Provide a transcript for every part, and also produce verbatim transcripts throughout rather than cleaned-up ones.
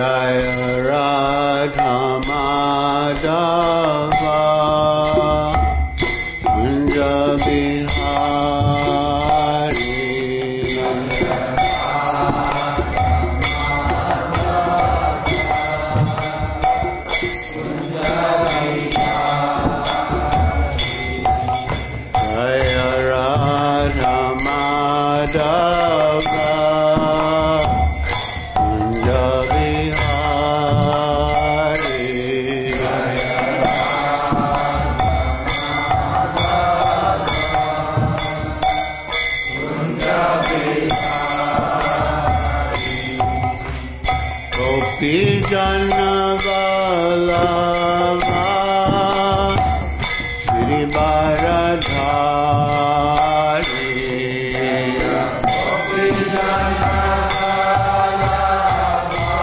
Jaya Radha Madhava Kunja Bihari Jaya Radha Madhava Kunja Gopi Jana Vallabha Shri Bharadhari Gopi Jana Vallabha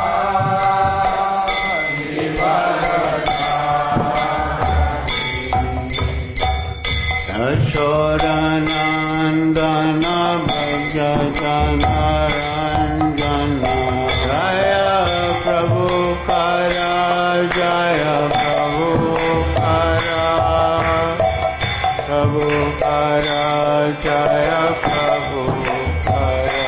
Shri Bharadhari Yashodanandana Bhaja Jana Ranjana Jaya Prabhupara Jaya Prabhupara Prabhupara Jaya Prabhupara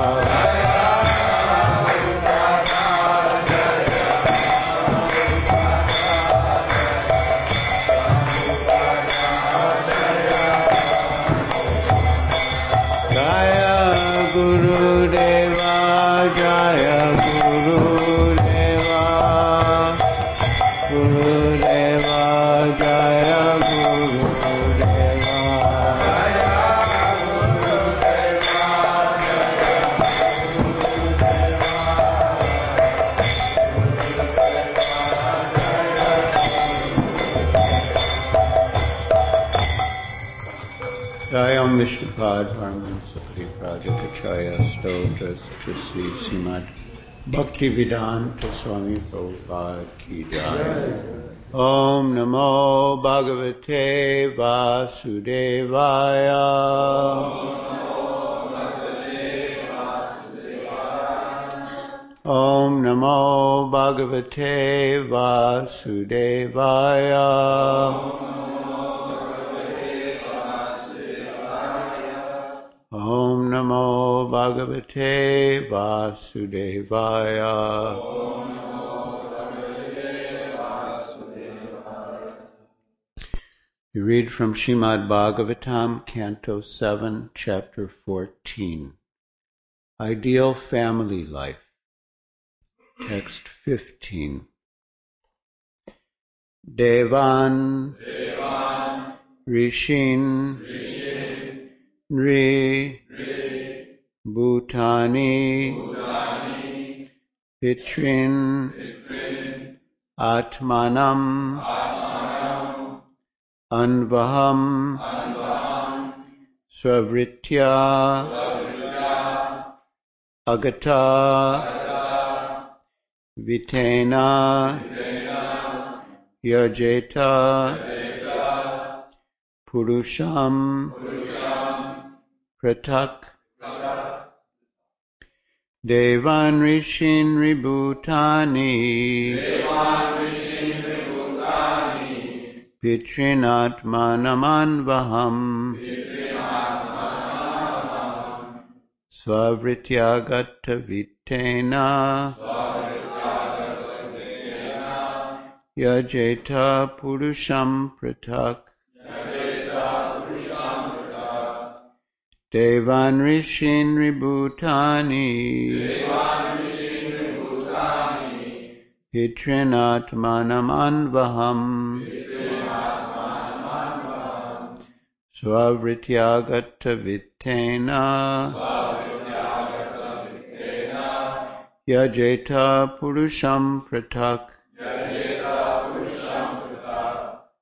Jaya Gurudeva Jaya Gurudeva Gurudeva Jaya Gurudeva Jayam Vishnupad Harman Sapri Prajakachaya Stotra Trisi Srimad Bhaktivedanta Swami Prabhupada Ki Jai. Om Namo Bhagavate Vasudevaya. Om Namo Bhagavate Vasudevaya. Om Namo Bhagavate Vasudevaya. We read from Srimad Bhagavatam, Canto seven, Chapter fourteen. Ideal Family Life. Text fifteen. Devan, Devan Rishin, Rishin Nri, Nri Bhutani, Bhutani Pitrin, Pitrin Atmanam, Atmanam Anvaham, Anvaham Svavritya, Svavritya Agata, Agata Vitena, Vitena Yajeta, Yajeta Purusham, Purusham Pratak, Pratak Devan Rishin Ribhutani, Devan Rishin Ribhutani Pitrinatmanamanvaham, Pitrinatmanamanvaham Svavrityagata Vitena, Svavrityagata Vitena Yajeta Purusham Pratak, Yajeta Purusham Pratak Devan Rishin Ribhutani, Devan Rishin Ribhutani Pitrinatmanamanvaham, Pitrinatmanamanvaham Svavrityagata Vitena, Svavrityagata Vitena Yajeta Purusham Pratak, Yajeta Purusham Pratak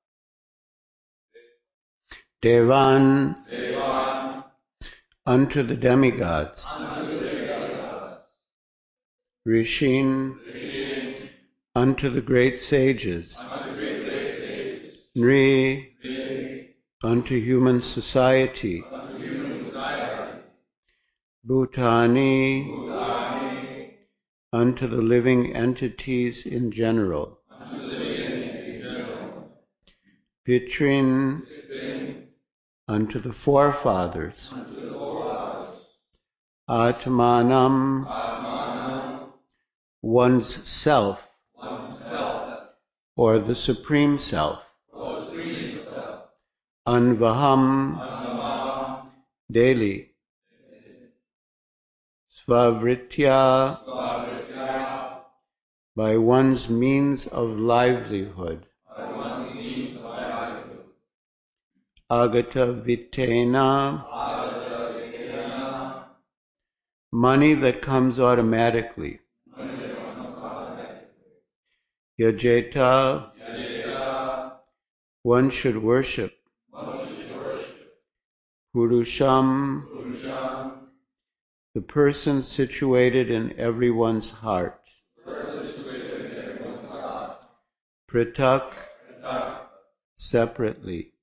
Devan, Devan unto the demigods, unto the demigods. Rishin, Rishin unto the great sages, unto great sages. Nri, Nri unto human society, unto human society. Bhutani, Bhutani unto the living entities in general. Pitrin, unto the forefathers. Atmanam, one's self, or the Supreme Self. Anvaham, daily. Svavritya, by one's means of livelihood. Agata vitena, money that comes automatically. Yajeta, one should worship. Purusham, the person situated in everyone's heart. Pritak, separately.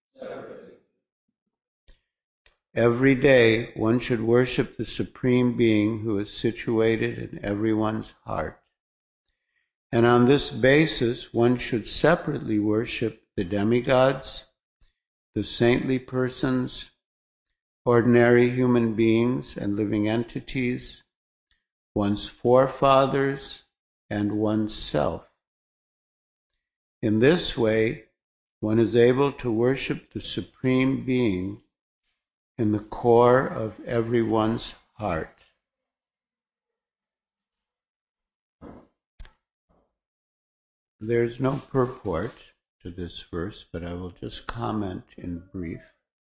Every day one should worship the Supreme Being who is situated in everyone's heart. And on this basis one should separately worship the demigods, the saintly persons, ordinary human beings and living entities, one's forefathers, and one's self. In this way, one is able to worship the Supreme Being in the core of everyone's heart. There's no purport to this verse, but I will just comment in brief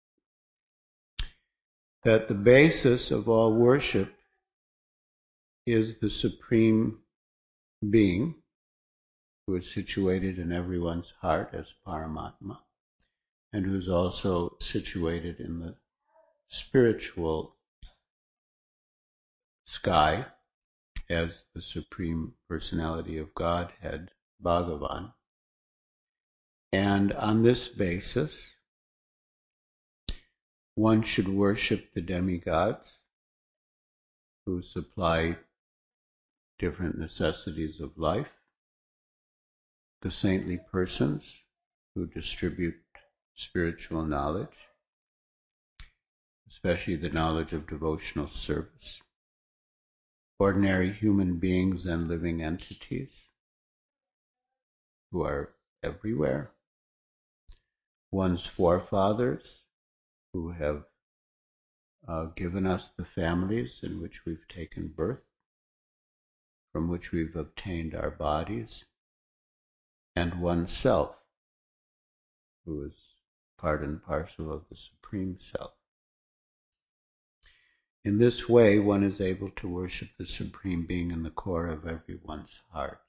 that the basis of all worship is the Supreme Being who is situated in everyone's heart as Paramatma, and who is also situated in the spiritual sky as the Supreme Personality of Godhead, Bhagavan. And on this basis, one should worship the demigods who supply different necessities of life, the saintly persons who distribute spiritual knowledge, especially the knowledge of devotional service, ordinary human beings and living entities who are everywhere, one's forefathers who have uh, given us the families in which we've taken birth, from which we've obtained our bodies, and oneself, who is part and parcel of the Supreme Self. In this way, one is able to worship the Supreme Being in the core of everyone's heart.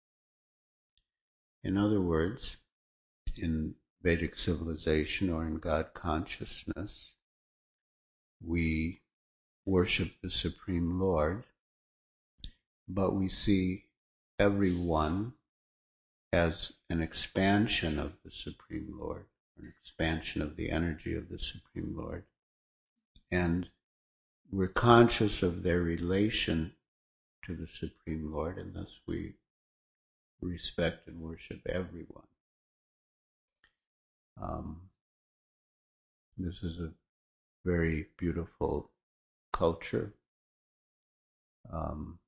In other words, in Vedic civilization or in God consciousness, we worship the Supreme Lord, but we see everyone as an expansion of the Supreme Lord, an expansion of the energy of the Supreme Lord. And we're conscious of their relation to the Supreme Lord, and thus we respect and worship everyone. Um, this is a very beautiful culture. Um,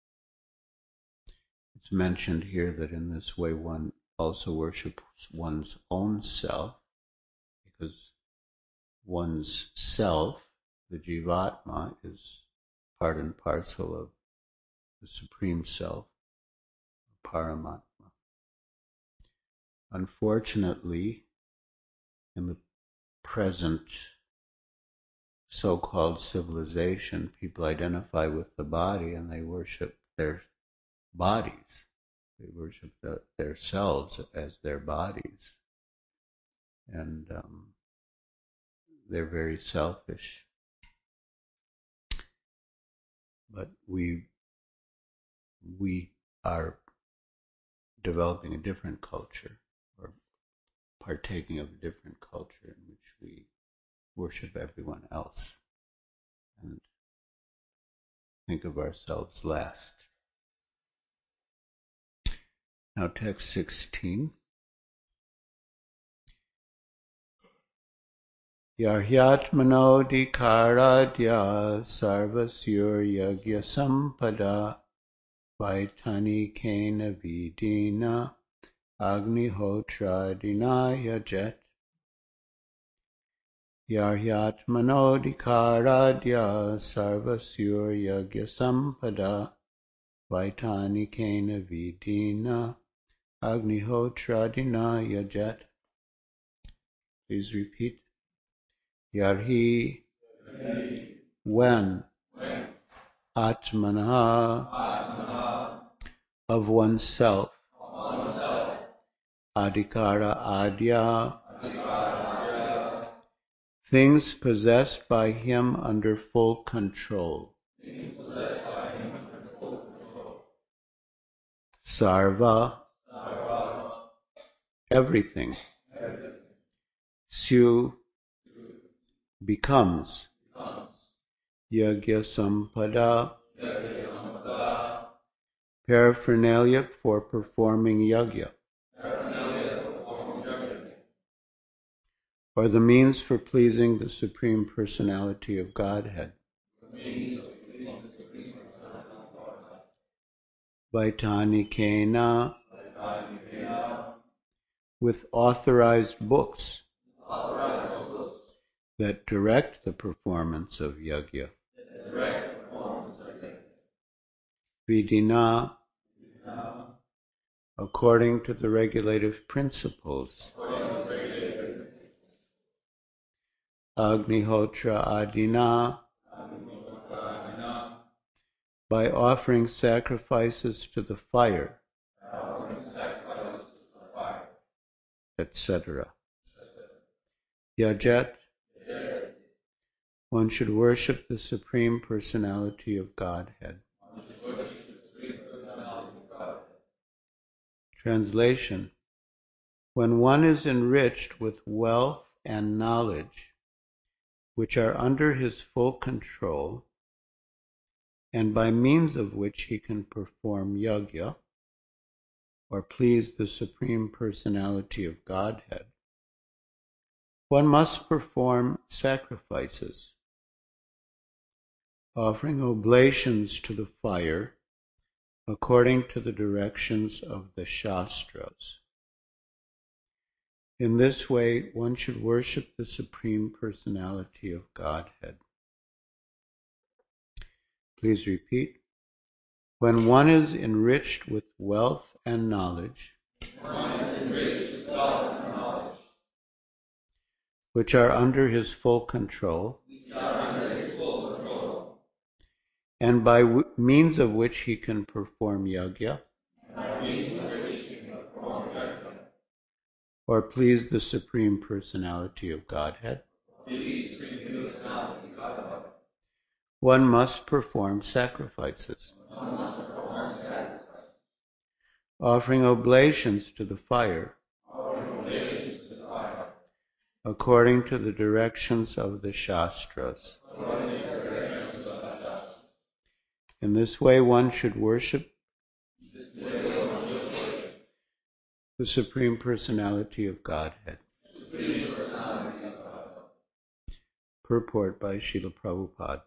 it's mentioned here that in this way one also worships one's own self, because one's self, the Jivatma, is part and parcel of the Supreme Self, Paramatma. Unfortunately, in the present so-called civilization, people identify with the body and they worship their bodies. They worship the, their selves as their bodies. And um, they're very selfish. But we we are developing a different culture, or partaking of a different culture in which we worship everyone else and think of ourselves last. Now text sixteen. Yarhyatmano dikaradya sarvasyur yagya sampada vaitani kena vidina agnihotra dinaya jet. Yarhyatmano dikaradya sarvasyur yagya sampada vaitani kena vidina agnihotra dinaya jet. Please repeat. Yarhi, when, atmana, of oneself, adhikara adya, things possessed by him under full control. Sarva, everything. Syu, becomes. Yagya sampada, paraphernalia for performing yagya, or the means for pleasing the Supreme Personality of Godhead. Vaitanikena, with authorized books that direct the performance of yagya. Vidina, according to the regulative principles. Agnihotra adina, by offering sacrifices to the fire, et cetera. Yajat, one should worship the Supreme Personality of Godhead. Translation: when one is enriched with wealth and knowledge, which are under his full control, and by means of which he can perform yagya, or please the Supreme Personality of Godhead, one must perform sacrifices, offering oblations to the fire according to the directions of the Shastras. In this way, one should worship the Supreme Personality of Godhead. Please repeat. When one is enriched with wealth and knowledge, one is enriched with wealth and knowledge, which are under his full control, which are under his full control, and by w- means of which he can perform yagya, by means of which he can perform yagya, or please the Supreme Personality of Godhead, please the Supreme Personality of Godhead, one must perform sacrifices, one must perform sacrifice, offering oblations to the fire, offering oblations to the fire, according to the directions of the Shastras. according to the directions of the Shastras. In this way, one should worship This way one should worship the Supreme Personality of Godhead. the Supreme Personality of Godhead. Purport by Srila Prabhupada.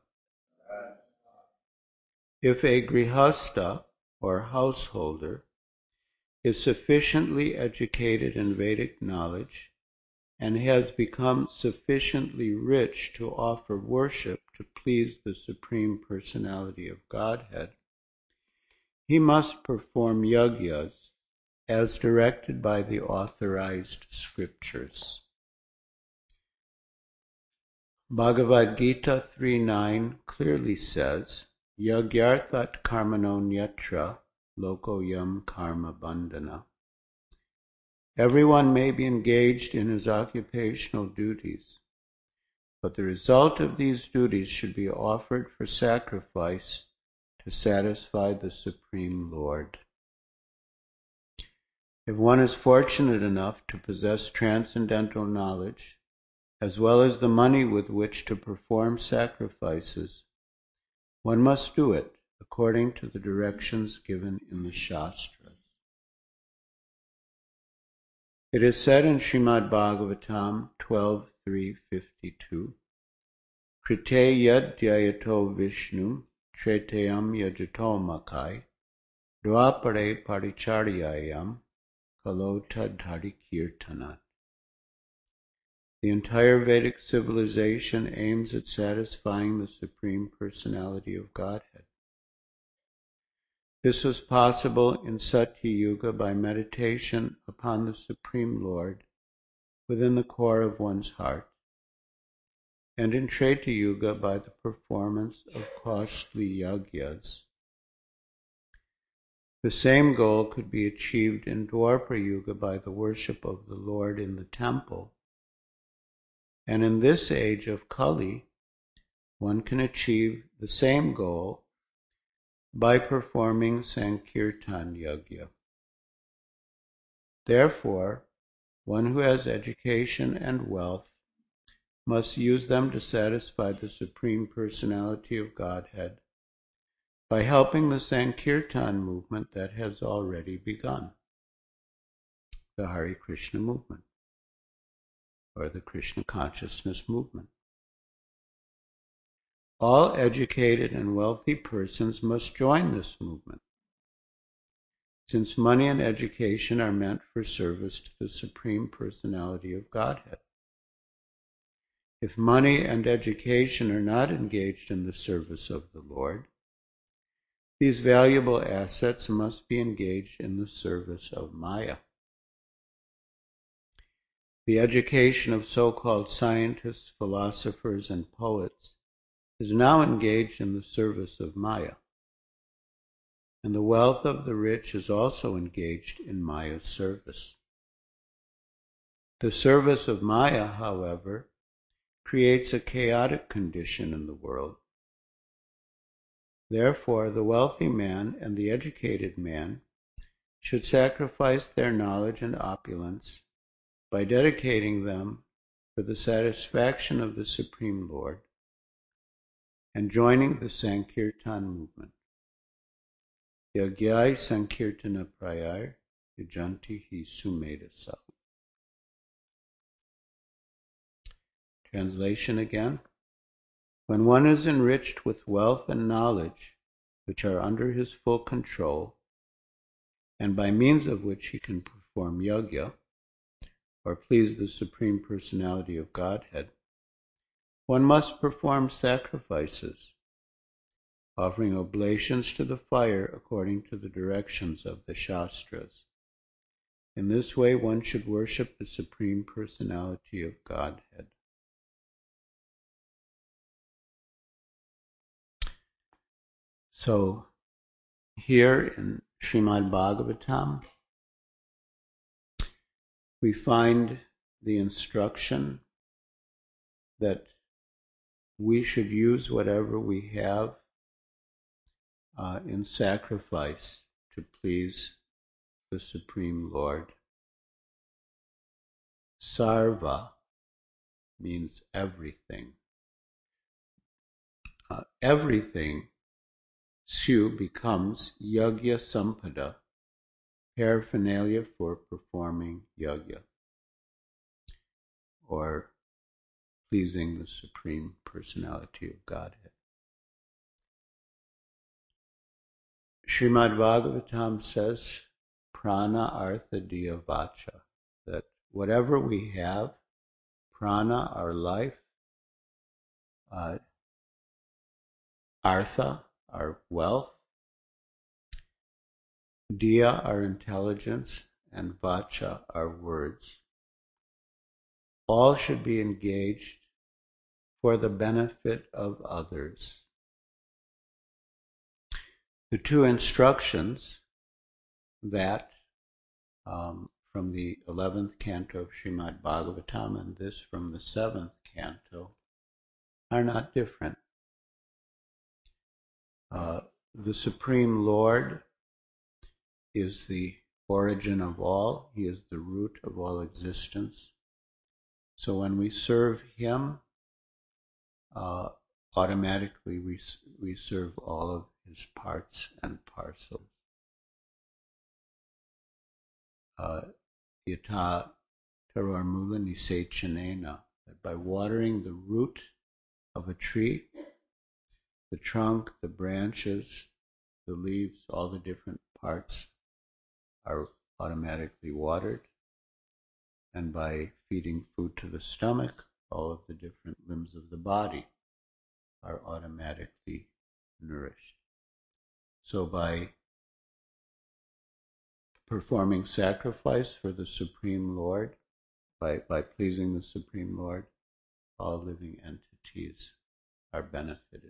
If a grihastha, or householder, is sufficiently educated in Vedic knowledge and has become sufficiently rich to offer worship to please the Supreme Personality of Godhead, he must perform yagyas as directed by the authorized scriptures. Bhagavad Gita three nine clearly says, Yagyarthat karmano nyatra loko yam karma bandhana. Everyone may be engaged in his occupational duties, but the result of these duties should be offered for sacrifice to satisfy the Supreme Lord. If one is fortunate enough to possess transcendental knowledge, as well as the money with which to perform sacrifices, one must do it according to the directions given in the Shastras. It is said in Srimad Bhagavatam twelve three fifty-two, Krite yad dhyayato Vishnu tretayam yajato makai dvapare paricharyayam kalota dhari kirtanat. The entire Vedic civilization aims at satisfying the Supreme Personality of Godhead. This was possible in Satya Yuga by meditation upon the Supreme Lord within the core of one's heart, and in Treta Yuga by the performance of costly yagyas. The same goal could be achieved in Dwapara Yuga by the worship of the Lord in the temple, and in this age of Kali, one can achieve the same goal by performing Sankirtan Yagya. Therefore, one who has education and wealth must use them to satisfy the Supreme Personality of Godhead by helping the Sankirtan movement that has already begun, the Hare Krishna movement, or the Krishna consciousness movement. All educated and wealthy persons must join this movement, since money and education are meant for service to the Supreme Personality of Godhead. If money and education are not engaged in the service of the Lord, these valuable assets must be engaged in the service of Maya. The education of so-called scientists, philosophers, and poets is now engaged in the service of Maya, and the wealth of the rich is also engaged in Maya's service. The service of Maya, however, creates a chaotic condition in the world. Therefore, the wealthy man and the educated man should sacrifice their knowledge and opulence by dedicating them for the satisfaction of the Supreme Lord and joining the Sankirtan movement. Yagyai Sankirtana Prayar Yajanti Hi Sumedasa. Translation again. When one is enriched with wealth and knowledge, which are under his full control, and by means of which he can perform yajna, or please the Supreme Personality of Godhead, one must perform sacrifices, offering oblations to the fire according to the directions of the Shastras. In this way, one should worship the Supreme Personality of Godhead. So, here in Srimad Bhagavatam, we find the instruction that we should use whatever we have uh, in sacrifice to please the Supreme Lord. Sarva means everything. Uh, everything, Su, becomes yajna sampada, paraphernalia for performing yajna, or pleasing the Supreme Personality of Godhead. Srimad Bhagavatam says, prana artha diya vacha, that whatever we have, prana, our life, uh, artha, our wealth, diya, our intelligence, and vacha, our words, all should be engaged for the benefit of others. The two instructions that um, from the eleventh canto of Srimad Bhagavatam and this from the seventh canto are not different. Uh, the Supreme Lord is the origin of all. He is the root of all existence. So when we serve Him, uh, automatically we we serve all of His parts and parcels. Uh, Yata tararmula nisechanena, that by watering the root of a tree, the trunk, the branches, the leaves, all the different parts are automatically watered. And by feeding food to the stomach, all of the different limbs of the body are automatically nourished. So by performing sacrifice for the Supreme Lord, by, by pleasing the Supreme Lord, all living entities are benefited.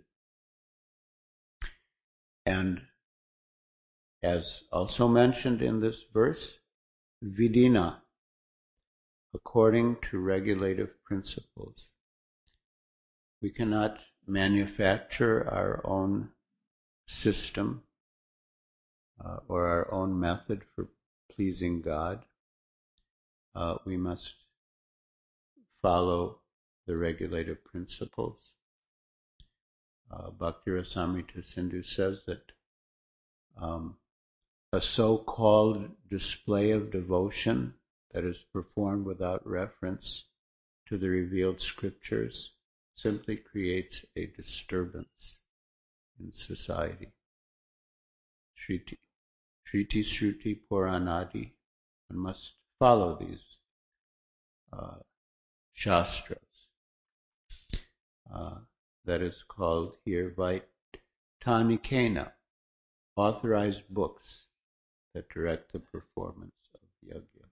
And as also mentioned in this verse, vidina, according to regulative principles. We cannot manufacture our own system uh, or our own method for pleasing God. Uh, we must follow the regulative principles. Uh, Bhakti Rasamrita Sindhu says that um, a so-called display of devotion that is performed without reference to the revealed scriptures simply creates a disturbance in society. Shriti, Shriti, Shruti, Puranadi, one must follow these uh, shastras. Uh, that is called here Vaitanikena, authorized books that direct the performance of yajna.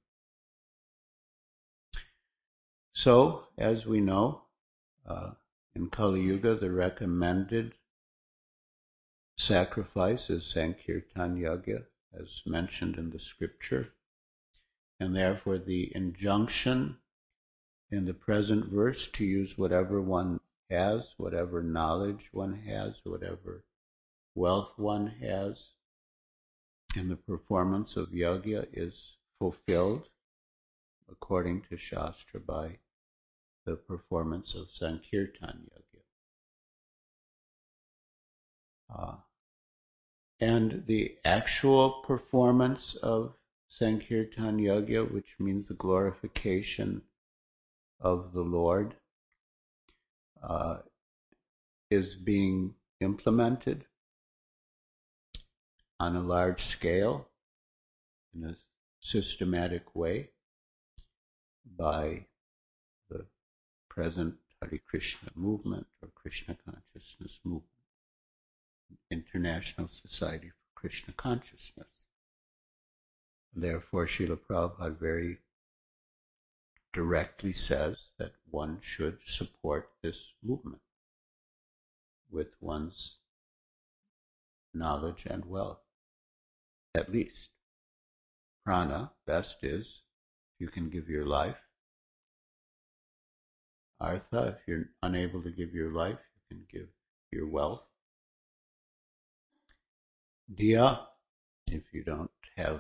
So, as we know, uh, in Kali Yuga, the recommended sacrifice is Sankirtan Yajna, as mentioned in the scripture, and therefore the injunction in the present verse to use whatever one has, whatever knowledge one has, whatever wealth one has, in the performance of yajna is fulfilled according to Shastra by the performance of Sankirtan Yajna. Uh, and the actual performance of Sankirtan Yajna, which means the glorification of the Lord, uh, is being implemented on a large scale in a systematic way by the present Hare Krishna movement or Krishna consciousness movement, International Society for Krishna Consciousness. Therefore, Srila Prabhupada very directly says that one should support this movement with one's knowledge and wealth, at least. Prana, best is, you can give your life. Artha, if you're unable to give your life, you can give your wealth. Diya, if you don't have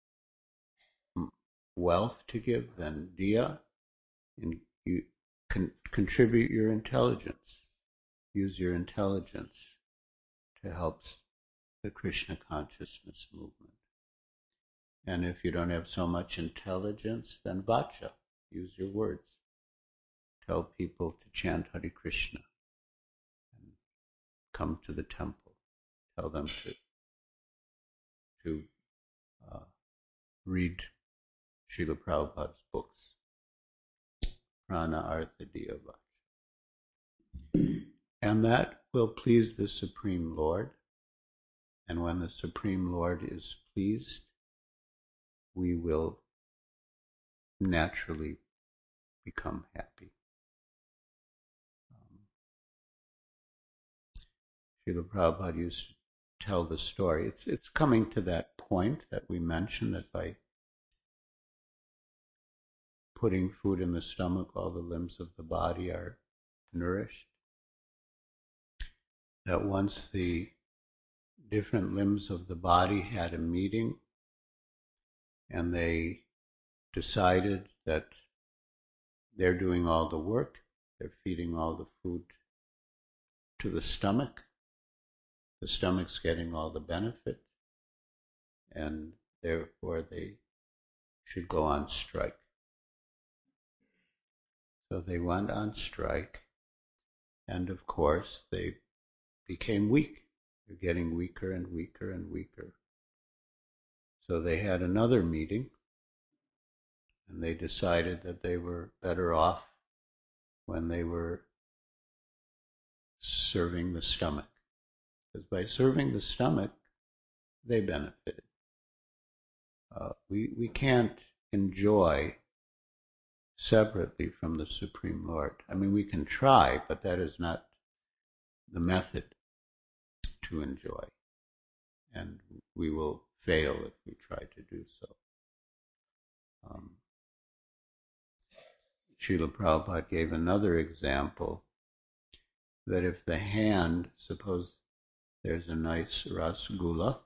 wealth to give, then diya, and you can contribute your intelligence. Use your intelligence to help the Krishna consciousness movement. And if you don't have so much intelligence, then vacha, use your words. Tell people to chant Hare Krishna and come to the temple. Tell them to to uh, read Srila Prabhupada's books. Prana Artha Diya Vacha. And that will please the Supreme Lord. And when the Supreme Lord is pleased, we will naturally become happy. Um, Srila Prabhupada used to tell the story. It's, it's coming to that point that we mentioned, that by putting food in the stomach, all the limbs of the body are nourished. That once the different limbs of the body had a meeting and they decided that they're doing all the work, they're feeding all the food to the stomach, the stomach's getting all the benefit, and therefore they should go on strike. So they went on strike, and of course they became weak. They're getting weaker and weaker and weaker. So they had another meeting, and they decided that they were better off when they were serving the stomach. Because by serving the stomach, they benefited. Uh, we, we can't enjoy separately from the Supreme Lord. I mean, we can try, but that is not the method to enjoy. And we will fail if we try to do so. Um, Srila Prabhupada gave another example that if the hand, suppose there's a nice rasgulla,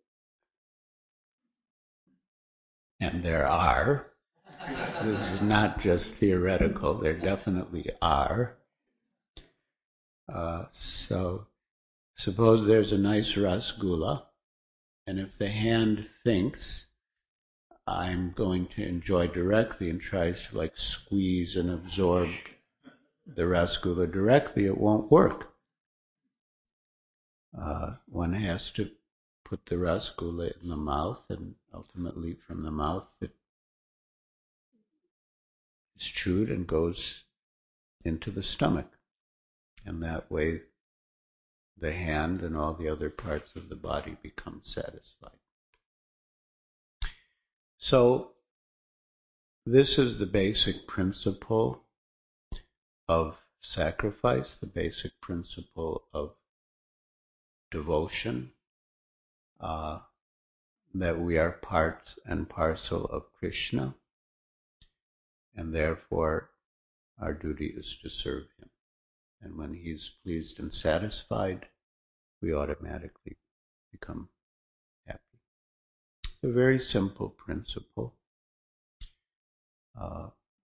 and there are, this is not just theoretical, there definitely are. Uh, so suppose there's a nice rasgulla, and if the hand thinks, I'm going to enjoy directly and tries to like squeeze and absorb the rasgulla directly, it won't work. Uh, one has to put the rasgulla in the mouth, and ultimately from the mouth it is chewed and goes into the stomach. And that way the hand and all the other parts of the body become satisfied. So this is the basic principle of sacrifice, the basic principle of devotion, uh, that we are part and parcel of Krishna, and therefore our duty is to serve him. And when he's pleased and satisfied, we automatically become happy. It's a very simple principle. Uh,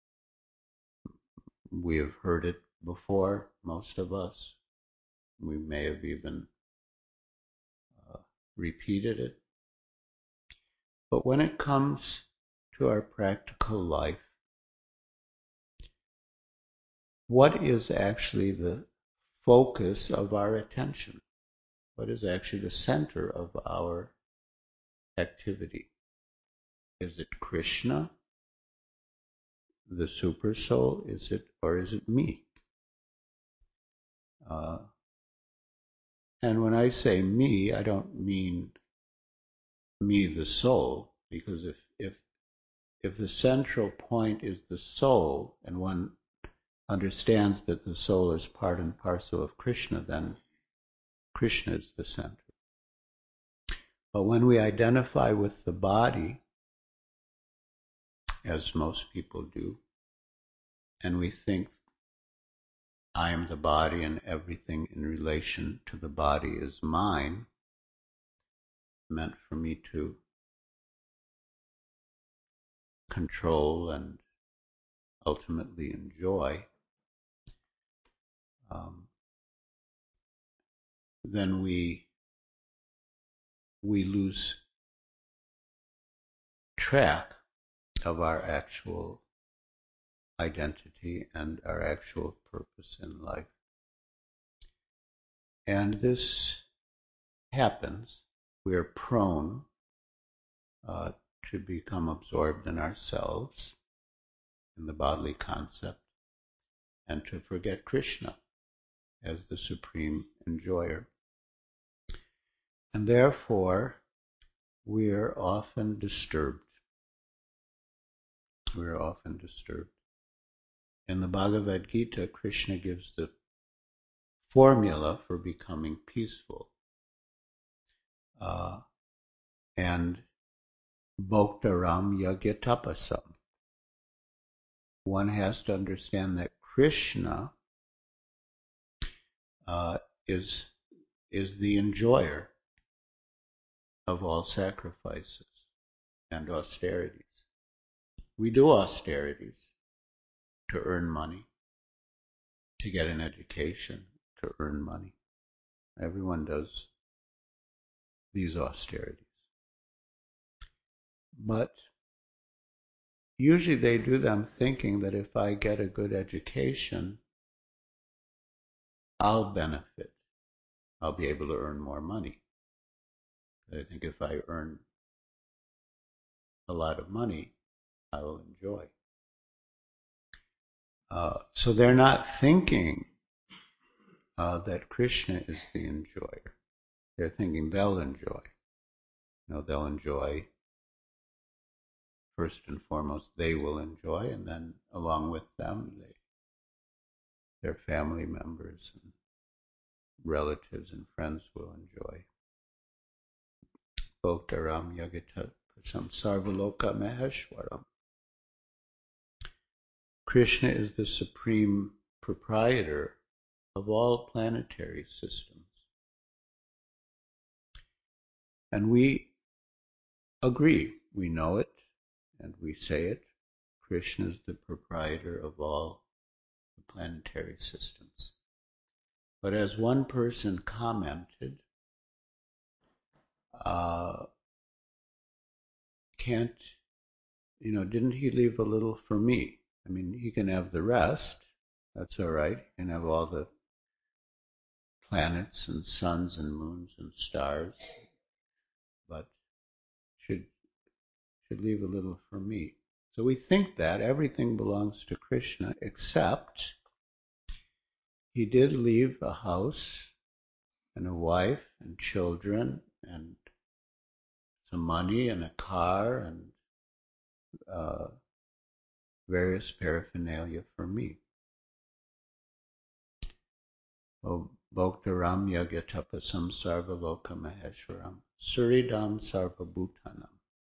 we have heard it before, most of us. We may have even uh, repeated it. But when it comes to our practical life, what is actually the focus of our attention? What is actually the center of our activity? Is it Krishna, the super soul? Is it, or is it me? Uh, and when I say me, I don't mean me, the soul, because if if if the central point is the soul, and one understands that the soul is part and parcel of Krishna, then Krishna is the center. But when we identify with the body, as most people do, and we think I am the body and everything in relation to the body is mine, meant for me to control and ultimately enjoy, um, then we we lose track of our actual identity and our actual purpose in life. And this happens. We are prone uh, to become absorbed in ourselves, in the bodily concept, and to forget Krishna as the supreme enjoyer. And therefore, we are often disturbed. We are often disturbed. In the Bhagavad Gita, Krishna gives the formula for becoming peaceful. Uh, and Bhoktaram Yagyatapasam. One has to understand that Krishna uh, is, is the enjoyer of all sacrifices and austerities. We do austerities to earn money, to get an education, to earn money. Everyone does these austerities. But usually they do them thinking that if I get a good education, I'll benefit. I'll be able to earn more money. I think if I earn a lot of money, I will enjoy. Uh, so they're not thinking uh, that Krishna is the enjoyer. They're thinking they'll enjoy. You know, they'll enjoy. First and foremost, they will enjoy, and then along with them, they, their family members and relatives and friends will enjoy. Bhoktaram Yagita Prasam Sarvaloka Maheshwaram. Krishna is the supreme proprietor of all planetary systems. And we agree, we know it, and we say it. Krishna is the proprietor of all the planetary systems. But as one person commented, uh, can't, you know, didn't he leave a little for me? I mean, he can have the rest, that's all right. He can have all the planets and suns and moons and stars, but should should leave a little for me. So we think that everything belongs to Krishna, except he did leave a house and a wife and children and some money and a car and uh, various paraphernalia for me. Bhoktaram Yagyatapasam Sarvaloka Maheshwaram Suridam Sarvabhutanam.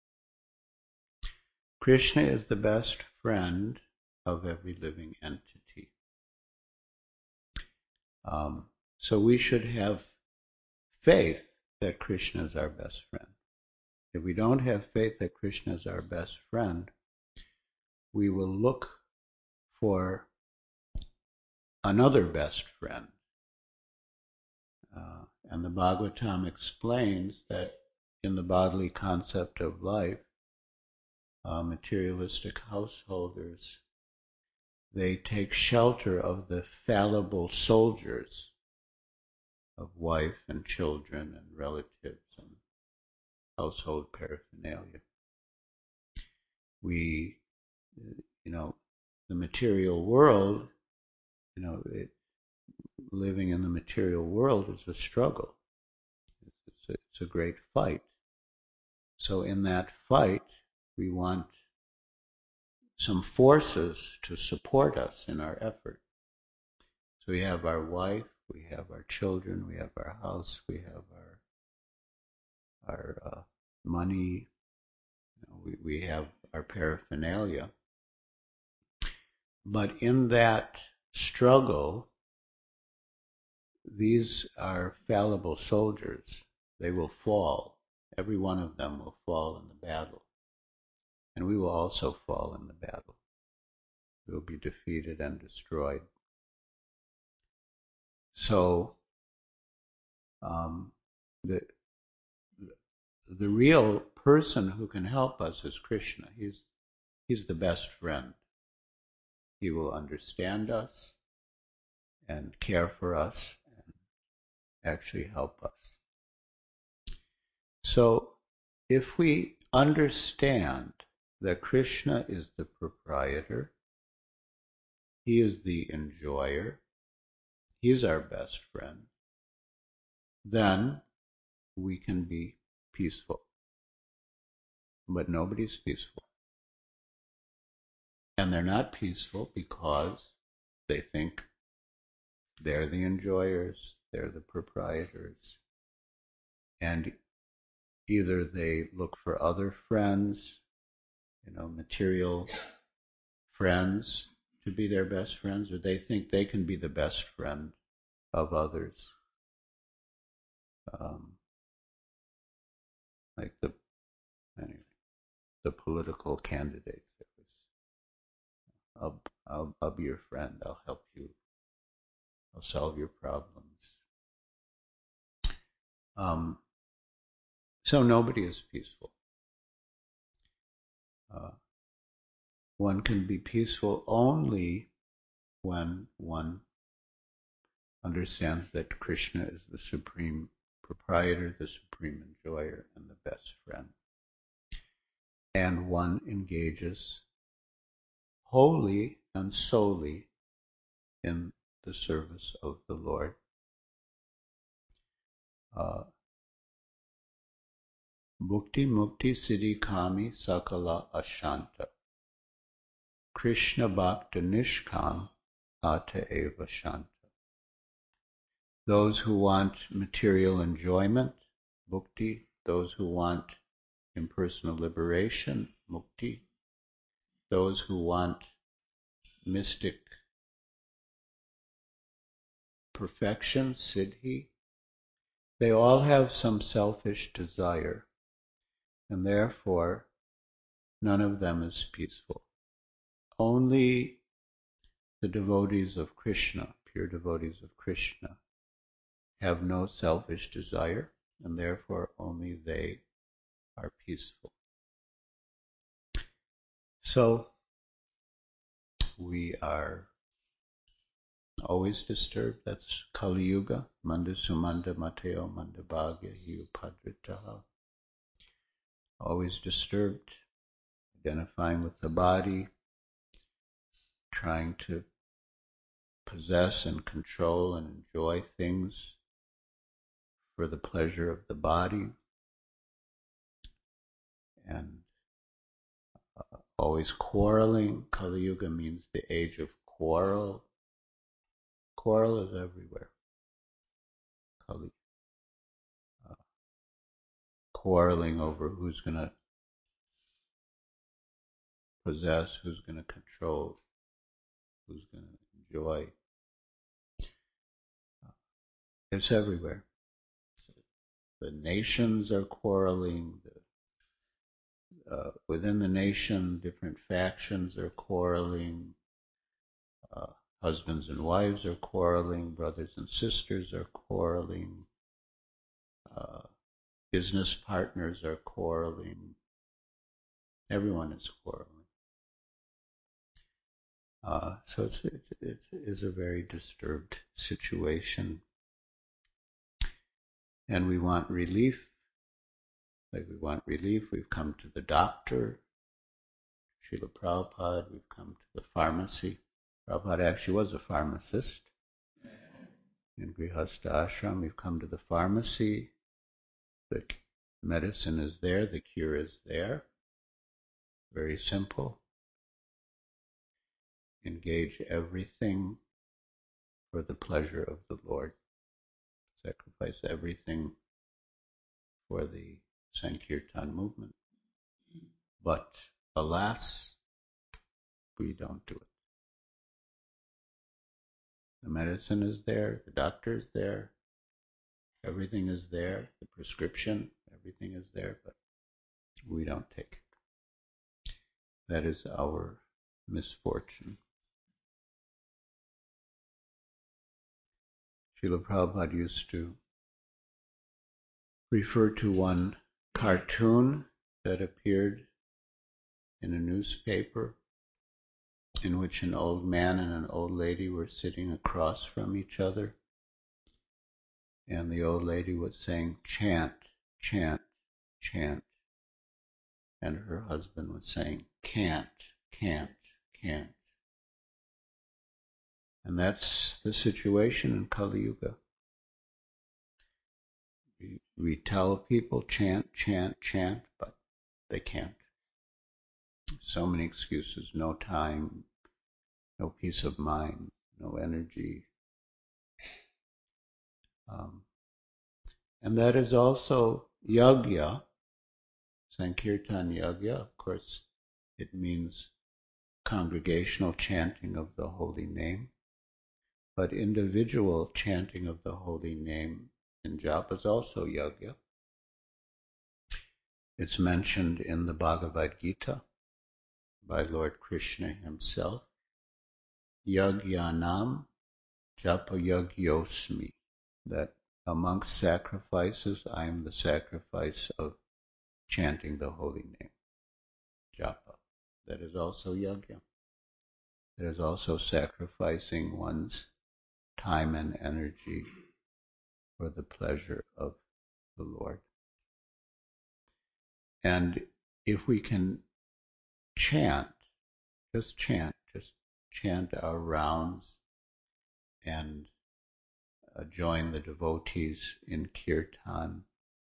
Krishna is the best friend of every living entity. Um, so we should have faith that Krishna is our best friend. If we don't have faith that Krishna is our best friend, we will look for another best friend. Uh, and the Bhagavatam explains that in the bodily concept of life, uh, materialistic householders, they take shelter of the fallible soldiers of wife and children and relatives and household paraphernalia. We, you know, the material world, you know, it, living in the material world is a struggle. It's a, it's a great fight. So in that fight, we want some forces to support us in our effort. So we have our wife, we have our children, we have our house, we have our our uh, money, you know, we, we have our paraphernalia. But in that struggle, these are fallible soldiers. They will fall. Every one of them will fall in the battle. And we will also fall in the battle. We will be defeated and destroyed. So um, the, the the real person who can help us is Krishna. He's he's the best friend. He will understand us and care for us and actually help us. So if we understand that Krishna is the proprietor, he is the enjoyer, he is our best friend, then we can be peaceful. But nobody's peaceful. And they're not peaceful because they think they're the enjoyers, they're the proprietors. And either they look for other friends, you know, material friends to be their best friends, or they think they can be the best friend of others. Um, like the anyway, the political candidates. It was, I'll, I'll, I'll be your friend. I'll help you. I'll solve your problems. Um, so nobody is peaceful. Uh, one can be peaceful only when one understands that Krishna is the supreme proprietor, the supreme enjoyer, and the best friend. And one engages wholly and solely in the service of the Lord. Uh, Bhukti Mukti Siddhi Kami Sakala Ashanta. Krishna Bhakta Nishkam Ata Eva Shanta. Those who want material enjoyment, bhukti. Those who want impersonal liberation, mukti. Those who want mystic perfection, siddhi. They all have some selfish desire, and therefore none of them is peaceful. Only the devotees of Krishna, pure devotees of Krishna, have no selfish desire, and therefore only they are peaceful. So we are always disturbed. That's Kali Yuga. Manda Sumanda Mateo Manda Bhagya Hiu Padritaha. Always disturbed, identifying with the body, trying to possess and control and enjoy things for the pleasure of the body, and uh, always quarreling. Kali Yuga means the age of quarrel. Quarrel is everywhere. Kali. Uh, quarreling over who's going to possess, who's going to control, who's going to enjoy. Uh, it's everywhere. The nations are quarreling. The, uh, within the nation, different factions are quarreling. Uh, husbands and wives are quarreling. Brothers and sisters are quarreling. Uh, business partners are quarreling. Everyone is quarreling. Uh, so it's, it, it is a very disturbed situation. And we want relief. Like we want relief, we've come to the doctor, Srila Prabhupada, we've come to the pharmacy. Prabhupada actually was a pharmacist. In Grihastha Ashram, we've come to the pharmacy. The medicine is there, the cure is there. Very simple. Engage everything for the pleasure of the Lord. Sacrifice everything for the Sankirtan movement. But alas, we don't do it. The medicine is there, the doctor is there, everything is there, the prescription, everything is there, but we don't take it. That is our misfortune. Srila Prabhupada used to refer to one cartoon that appeared in a newspaper in which an old man and an old lady were sitting across from each other, and the old lady was saying, chant, chant, chant, and her husband was saying, can't, can't, can't. And that's the situation in Kali Yuga. We, we tell people chant, chant, chant, but they can't. So many excuses, no time, no peace of mind, no energy. Um, and that is also yagya, Sankirtan yagya. Of course, it means congregational chanting of the holy name. But individual chanting of the holy name in japa is also yagya. It's mentioned in the Bhagavad Gita by Lord Krishna himself. Yagyanam japa yagyosmi. That amongst sacrifices, I am the sacrifice of chanting the holy name, japa. that is also yajna. That is also sacrificing one's time and energy for the pleasure of the Lord. And if we can chant, just chant, just chant our rounds and uh, join the devotees in kirtan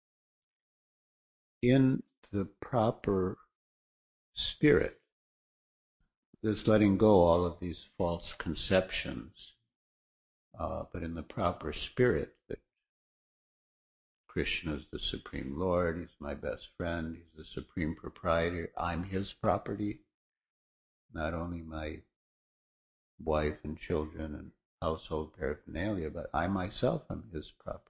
in the proper spirit, this letting go all of these false conceptions, uh, but in the proper spirit that Krishna is the Supreme Lord, He's my best friend, He's the Supreme Proprietor, I'm His property, not only my wife and children and household paraphernalia, but I myself am His property.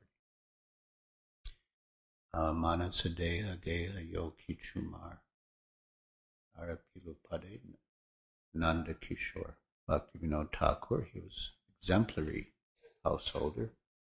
Uh, Manasadeha Geha Yogi Chumar Arapilupade Nanda Kishore. Bhaktivinoda Thakur, he was exemplary householder.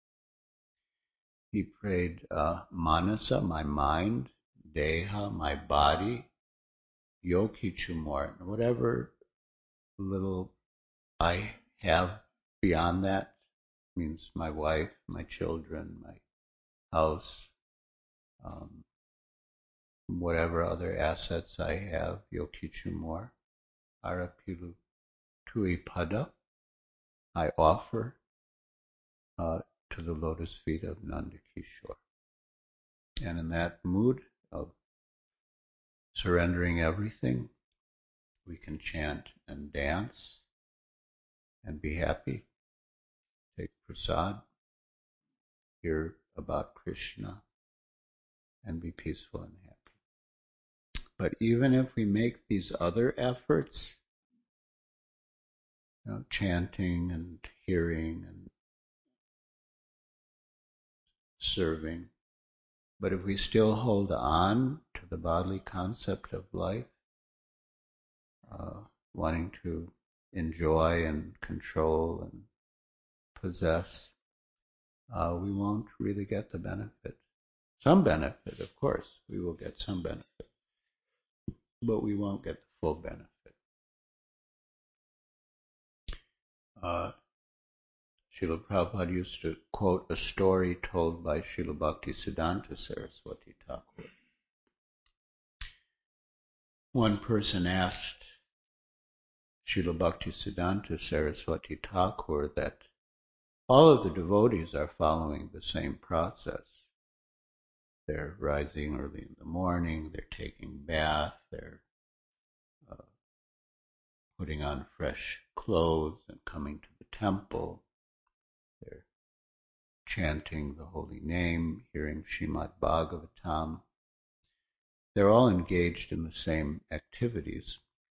He prayed uh, Manasa, my mind, Deha, my body, Yogi Chumar, whatever little I have beyond that, means my wife, my children, my house, um, whatever other assets I have, Yogi Chumar, Arapilu Tui Pada, I offer uh, to the lotus feet of Nanda Kishore. And in that mood of surrendering everything, we can chant and dance and be happy, take prasad, hear about Krishna, and be peaceful and happy. But even if we make these other efforts, you know, chanting and hearing and serving, but if we still hold on to the bodily concept of life, uh, wanting to enjoy and control and possess, uh, we won't really get the benefit. Some benefit, of course, we will get some benefit, but we won't get the full benefit. Uh, Srila Prabhupada used to quote a story told by Srila Bhaktisiddhanta Saraswati Thakur. One person asked Srila Bhaktisiddhanta Saraswati Thakur that all of the devotees are following the same process. They're rising early in the morning, they're taking bath, they're uh, putting on fresh clothes and coming to the temple. They're chanting the holy name, hearing Srimad Bhagavatam. They're all engaged in the same activities.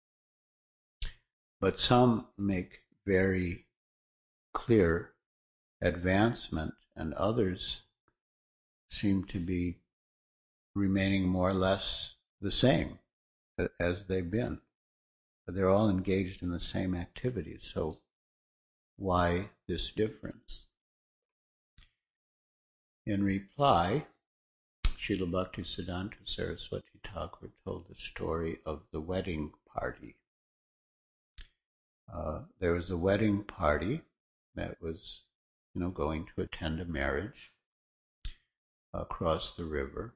But some make very clear advancement, and others seem to be remaining more or less the same as they've been. But they're all engaged in the same activities, so why this difference? In reply, Srila Bhaktisiddhanta Saraswati Thakur told the story of the wedding party. Uh, there was a wedding party that was, you know, going to attend a marriage across the river.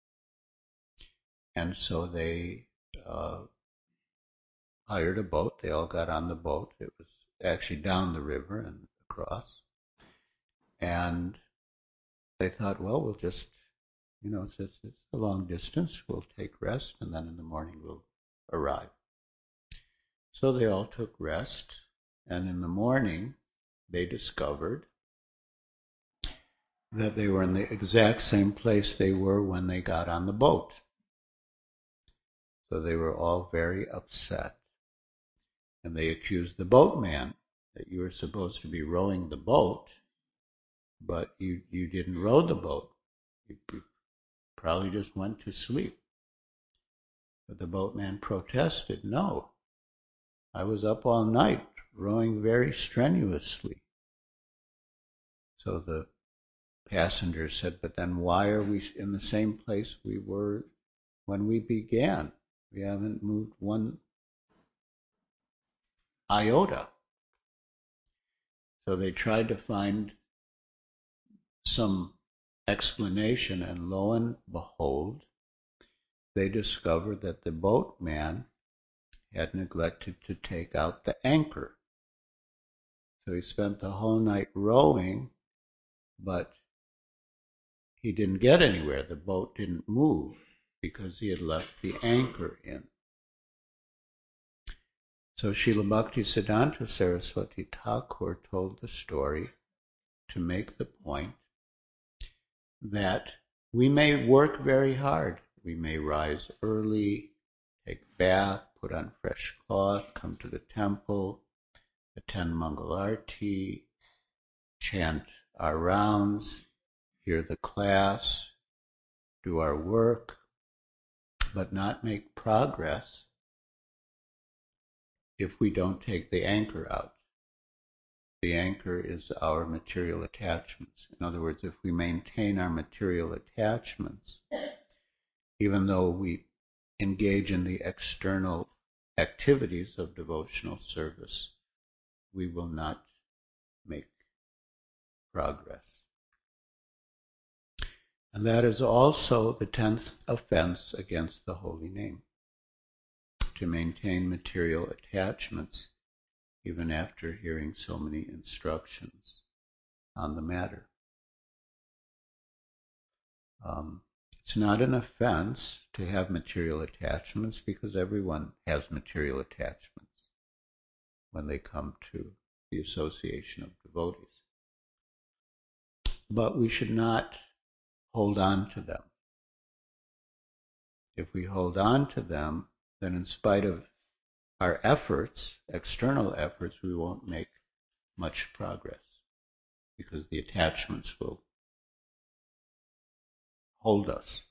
And so they uh, hired a boat. They all got on the boat. It was actually down the river and across. And they thought, well, we'll just, you know, it's, it's a long distance. We'll take rest, and then in the morning we'll arrive. So they all took rest, and in the morning they discovered that they were in the exact same place they were when they got on the boat. So they were all very upset. And they accused the boatman that you were supposed to be rowing the boat, but you, you didn't row the boat. You, you probably just went to sleep. But the boatman protested, no, I was up all night rowing very strenuously. So the passenger said, but then why are we in the same place we were when we began? We haven't moved one iota. So they tried to find some explanation, and lo and behold, they discovered that the boatman had neglected to take out the anchor. So he spent the whole night rowing, but he didn't get anywhere. The boat didn't move because he had left the anchor in. So Srila Bhaktisiddhanta Saraswati Thakur told the story to make the point that we may work very hard. We may rise early, take bath, put on fresh cloth, come to the temple, attend Mangalarti, chant our rounds, hear the class, do our work, but not make progress if we don't take the anchor out. The anchor is our material attachments. In other words, if we maintain our material attachments, even though we engage in the external activities of devotional service, we will not make progress. And that is also the tenth offense against the holy name, to maintain material attachments even after hearing so many instructions on the matter. Um, it's not an offense to have material attachments because everyone has material attachments when they come to the association of devotees. But we should not hold on to them. If we hold on to them, then in spite of our efforts, external efforts, we won't make much progress because the attachments will hold us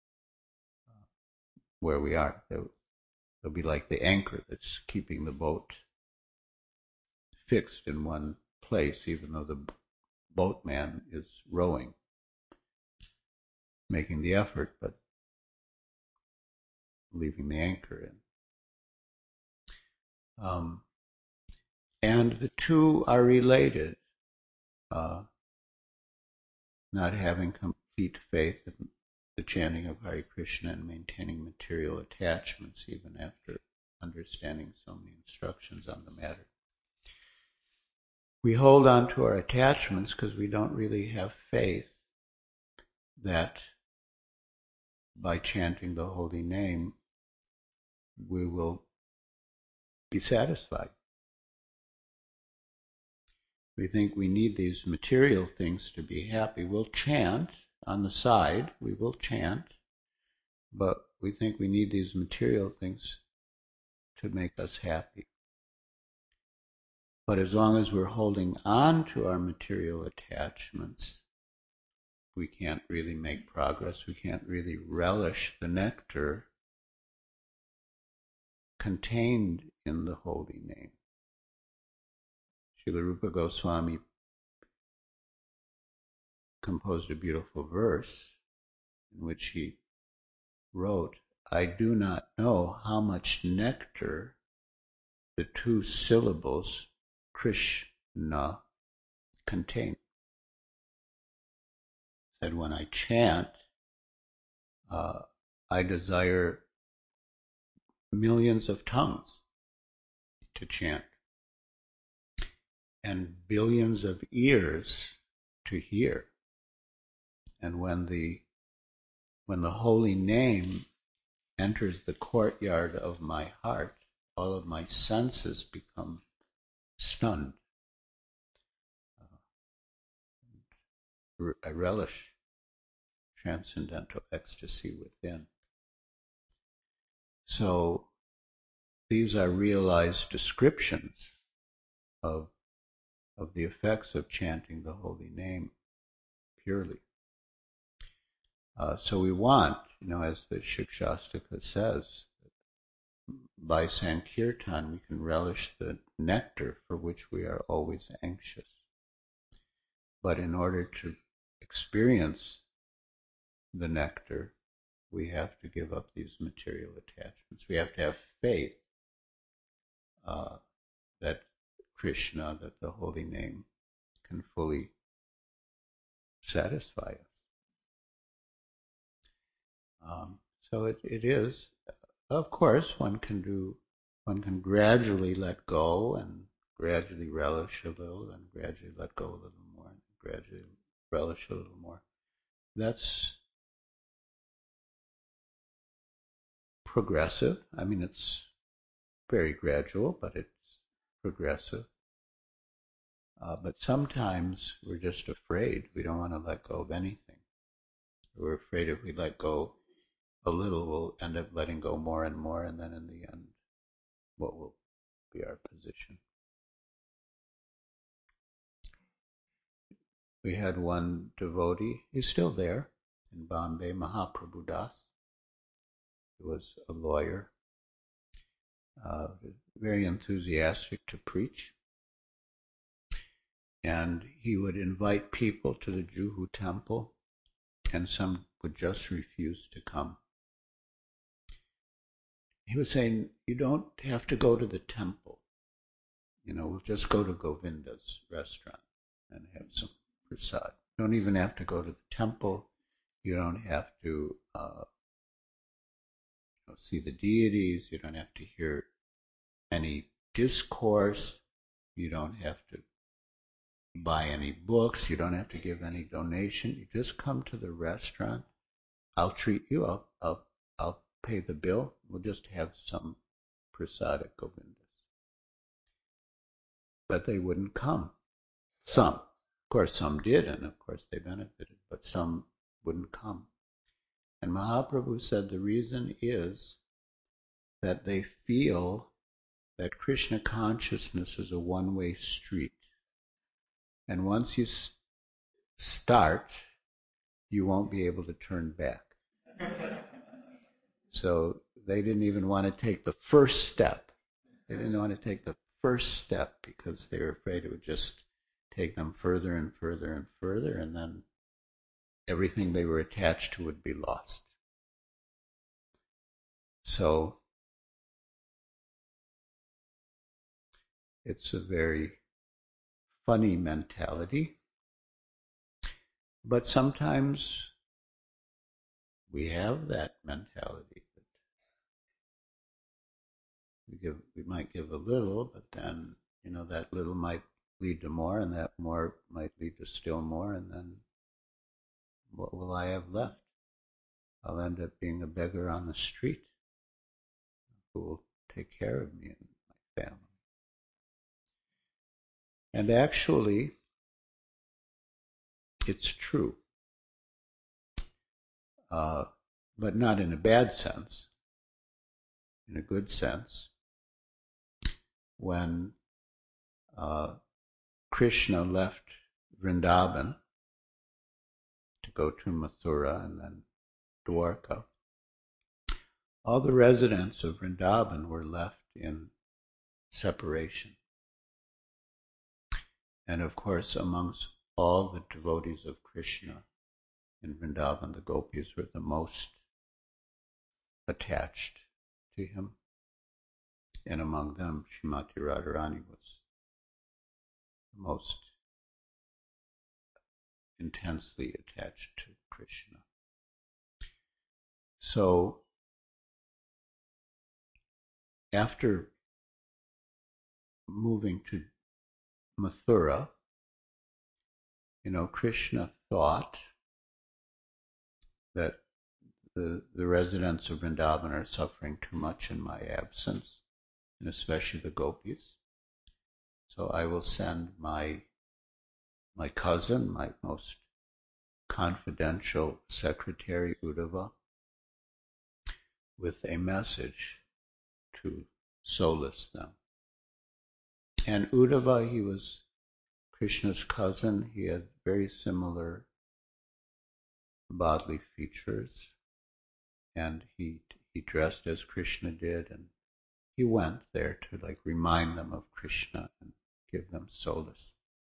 where we are. They'll, they'll be like the anchor that's keeping the boat fixed in one place, even though the boatman is rowing, making the effort, but leaving the anchor in. Um, and the two are related. Uh, not having complete faith in the chanting of Hare Krishna and maintaining material attachments even after understanding so many instructions on the matter. We hold on to our attachments because we don't really have faith that by chanting the holy name we will be satisfied. We think we need these material things to be happy. We'll chant on the side, we will chant, but we think we need these material things to make us happy. But as long as we're holding on to our material attachments, we can't really make progress. We can't really relish the nectar contained in the holy name. Srila Rupa Goswami composed a beautiful verse in which he wrote, I do not know how much nectar the two syllables Krishna contain. He said, when I chant, uh, I desire millions of tongues to chant and billions of ears to hear. And when the when the holy name enters the courtyard of my heart, all of my senses become stunned. Uh, I relish transcendental ecstasy within. So these are realized descriptions of, of the effects of chanting the holy name purely. Uh, so we want, you know, as the Shikshastika says, by Sankirtan we can relish the nectar for which we are always anxious. But in order to experience the nectar, we have to give up these material attachments. We have to have faith uh, that Krishna, that the holy name can fully satisfy us. Um, so it, it is, of course, one can do, one can gradually let go and gradually relish a little and gradually let go a little more and gradually relish a little more. That's progressive. I mean, it's very gradual, but it's progressive. Uh, but sometimes we're just afraid. We don't want to let go of anything. We're afraid if we let go a little, we'll end up letting go more and more, and then in the end, what will be our position? We had one devotee, he's still there in Bombay, Mahaprabhu Das. He was a lawyer, uh, very enthusiastic to preach. And he would invite people to the Juhu temple, and some would just refuse to come. He was saying, you don't have to go to the temple. You know, we'll just go to Govinda's restaurant and have some prasad. You don't even have to go to the temple. You don't have to uh, you know, see the deities. You don't have to hear any discourse. You don't have to buy any books. You don't have to give any donation. You just come to the restaurant. I'll treat you. I'll, I'll, I'll pay the bill. We'll just have some prasad at Govinda's. But they wouldn't come. Some. Of course, some did, and of course they benefited, but some wouldn't come. And Mahaprabhu said the reason is that they feel that Krishna consciousness is a one-way street. And once you start, you won't be able to turn back. So they didn't even want to take the first step. They didn't want to take the first step because they were afraid it would just take them further and further and further, and then everything they were attached to would be lost. So it's a very funny mentality, but sometimes we have that mentality. We give, we might give a little, but then, you know, that little might lead to more, and that more might lead to still more, and then what will I have left? I'll end up being a beggar on the street. Who will take care of me and my family? And actually, it's true, uh, but not in a bad sense, in a good sense. When uh, Krishna left Vrindavan to go to Mathura and then Dwarka, all the residents of Vrindavan were left in separation. And of course, amongst all the devotees of Krishna in Vrindavan, the gopis were the most attached to him. And among them, Srimati Radharani was the most intensely attached to Krishna. So, after moving to Mathura, you know, Krishna thought that the, the residents of Vrindavan are suffering too much in my absence, and especially the gopis. So I will send my my cousin, my most confidential secretary, Uddhava, with a message to solace them. And Uddhava, he was Krishna's cousin. He had very similar bodily features, and he he dressed as Krishna did, and he went there to like remind them of Krishna and give them solace.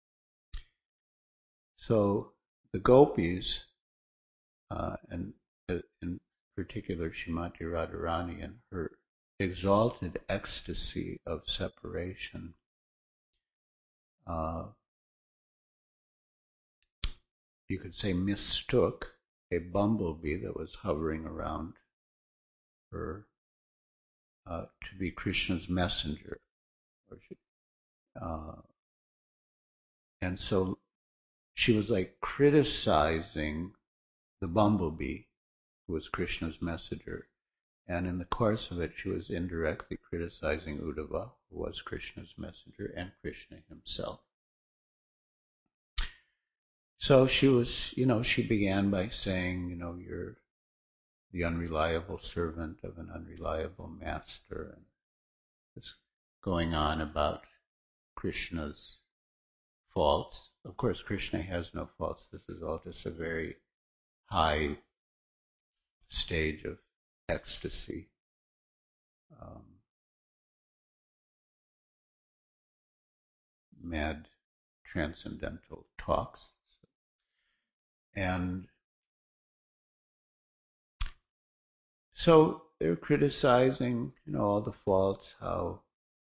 So the gopis, uh, and in particular Srimati Radharani and her exalted ecstasy of separation, uh, you could say, mistook a bumblebee that was hovering around her uh, to be Krishna's messenger. Uh, and so she was like criticizing the bumblebee, who was Krishna's messenger. And in the course of it, she was indirectly criticizing Uddhava, who was Krishna's messenger, and Krishna himself. So she was, you know, she began by saying, you know, you're the unreliable servant of an unreliable master, and this going on about Krishna's faults. Of course, Krishna has no faults. This is all just a very high stage of ecstasy. Um, mad transcendental talks. And so they're criticizing, you know, all the faults, how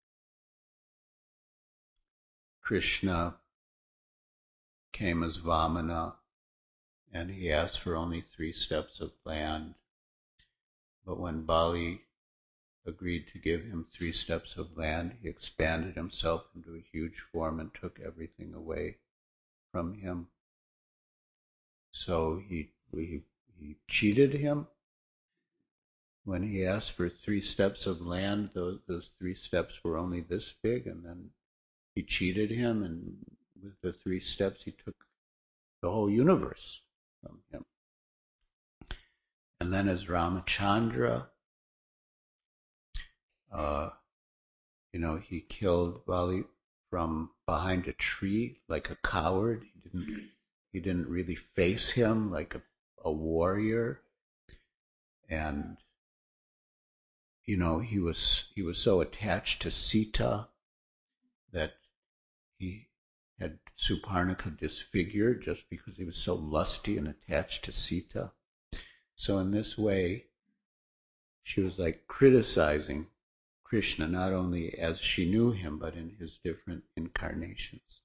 Krishna came as Vamana and he asked for only three steps of land. But when Bali agreed to give him three steps of land, he expanded himself into a huge form and took everything away from him. So he, he, he cheated him. When he asked for three steps of land, those, those three steps were only this big, and then he cheated him, and with the three steps he took the whole universe from him. And then as Ramachandra, uh, you know, he killed Bali from behind a tree like a coward. He didn't, he didn't really face him like a, a warrior. And you know, he was he was so attached to Sita that he had Suparnika disfigured just because he was so lusty and attached to Sita. So in this way, she was like criticizing Krishna, not only as she knew him, but in his different incarnations.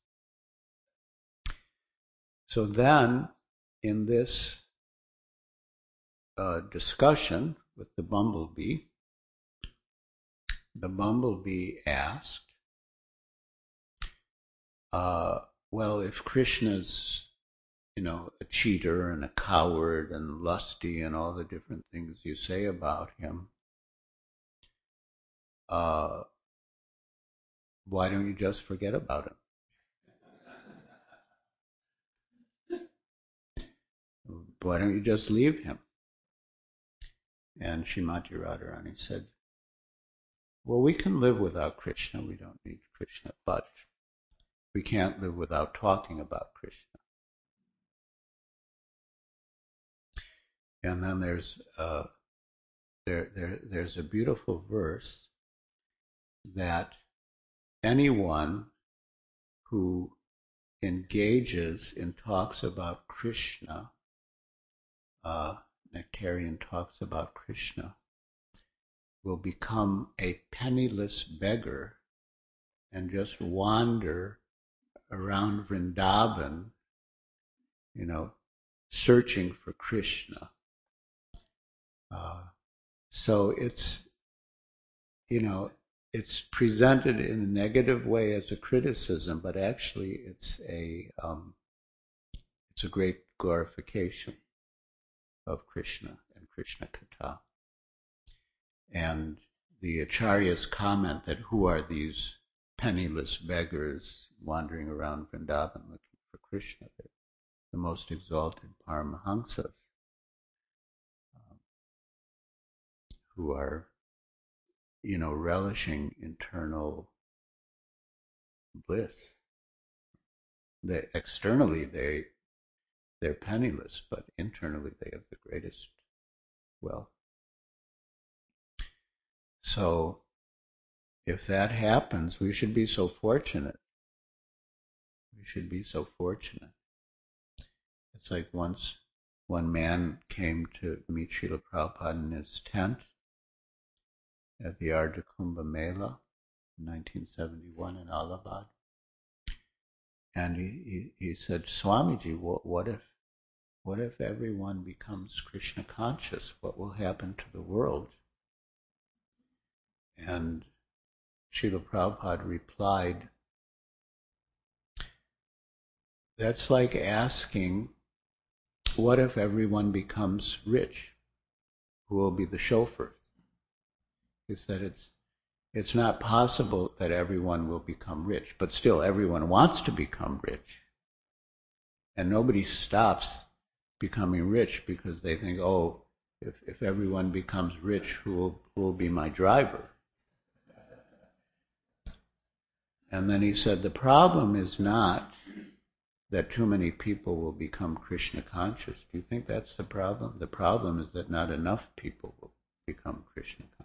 So then, in this uh, discussion with the bumblebee, the bumblebee asked, uh, well, if Krishna's, you know, a cheater and a coward and lusty and all the different things you say about him, uh, why don't you just forget about him? Why don't you just leave him? And Srimati Radharani said, well, we can live without Krishna. We don't need Krishna, but we can't live without talking about Krishna. And then there's uh, there there there's a beautiful verse that anyone who engages in talks about Krishna, uh, Nectarian talks about Krishna, will become a penniless beggar and just wander around Vrindavan, you know, searching for Krishna. Uh, so it's, you know, it's presented in a negative way as a criticism, but actually it's a um, it's a great glorification of Krishna and Krishna Katha. And the Acharyas comment that who are these penniless beggars wandering around Vrindavan looking for Krishna? They're the most exalted Paramahamsas, um, who are, you know, relishing internal bliss. They, externally, they they're penniless, but internally they have the greatest wealth. So, if that happens, we should be so fortunate. We should be so fortunate. It's like once one man came to meet Srila Prabhupada in his tent at the Ardha Kumbh Mela in nineteen seventy-one in Allahabad. And he, he, he said, Swamiji, what, what if what if everyone becomes Krishna conscious? What will happen to the world? And Srila Prabhupada replied, that's like asking, what if everyone becomes rich? Who will be the chauffeur? He said it's it's not possible that everyone will become rich, but still everyone wants to become rich. And nobody stops becoming rich because they think, oh, if, if everyone becomes rich, who will, who will be my driver? And then he said, the problem is not that too many people will become Krishna conscious. Do you think that's the problem? The problem is that not enough people will become Krishna conscious.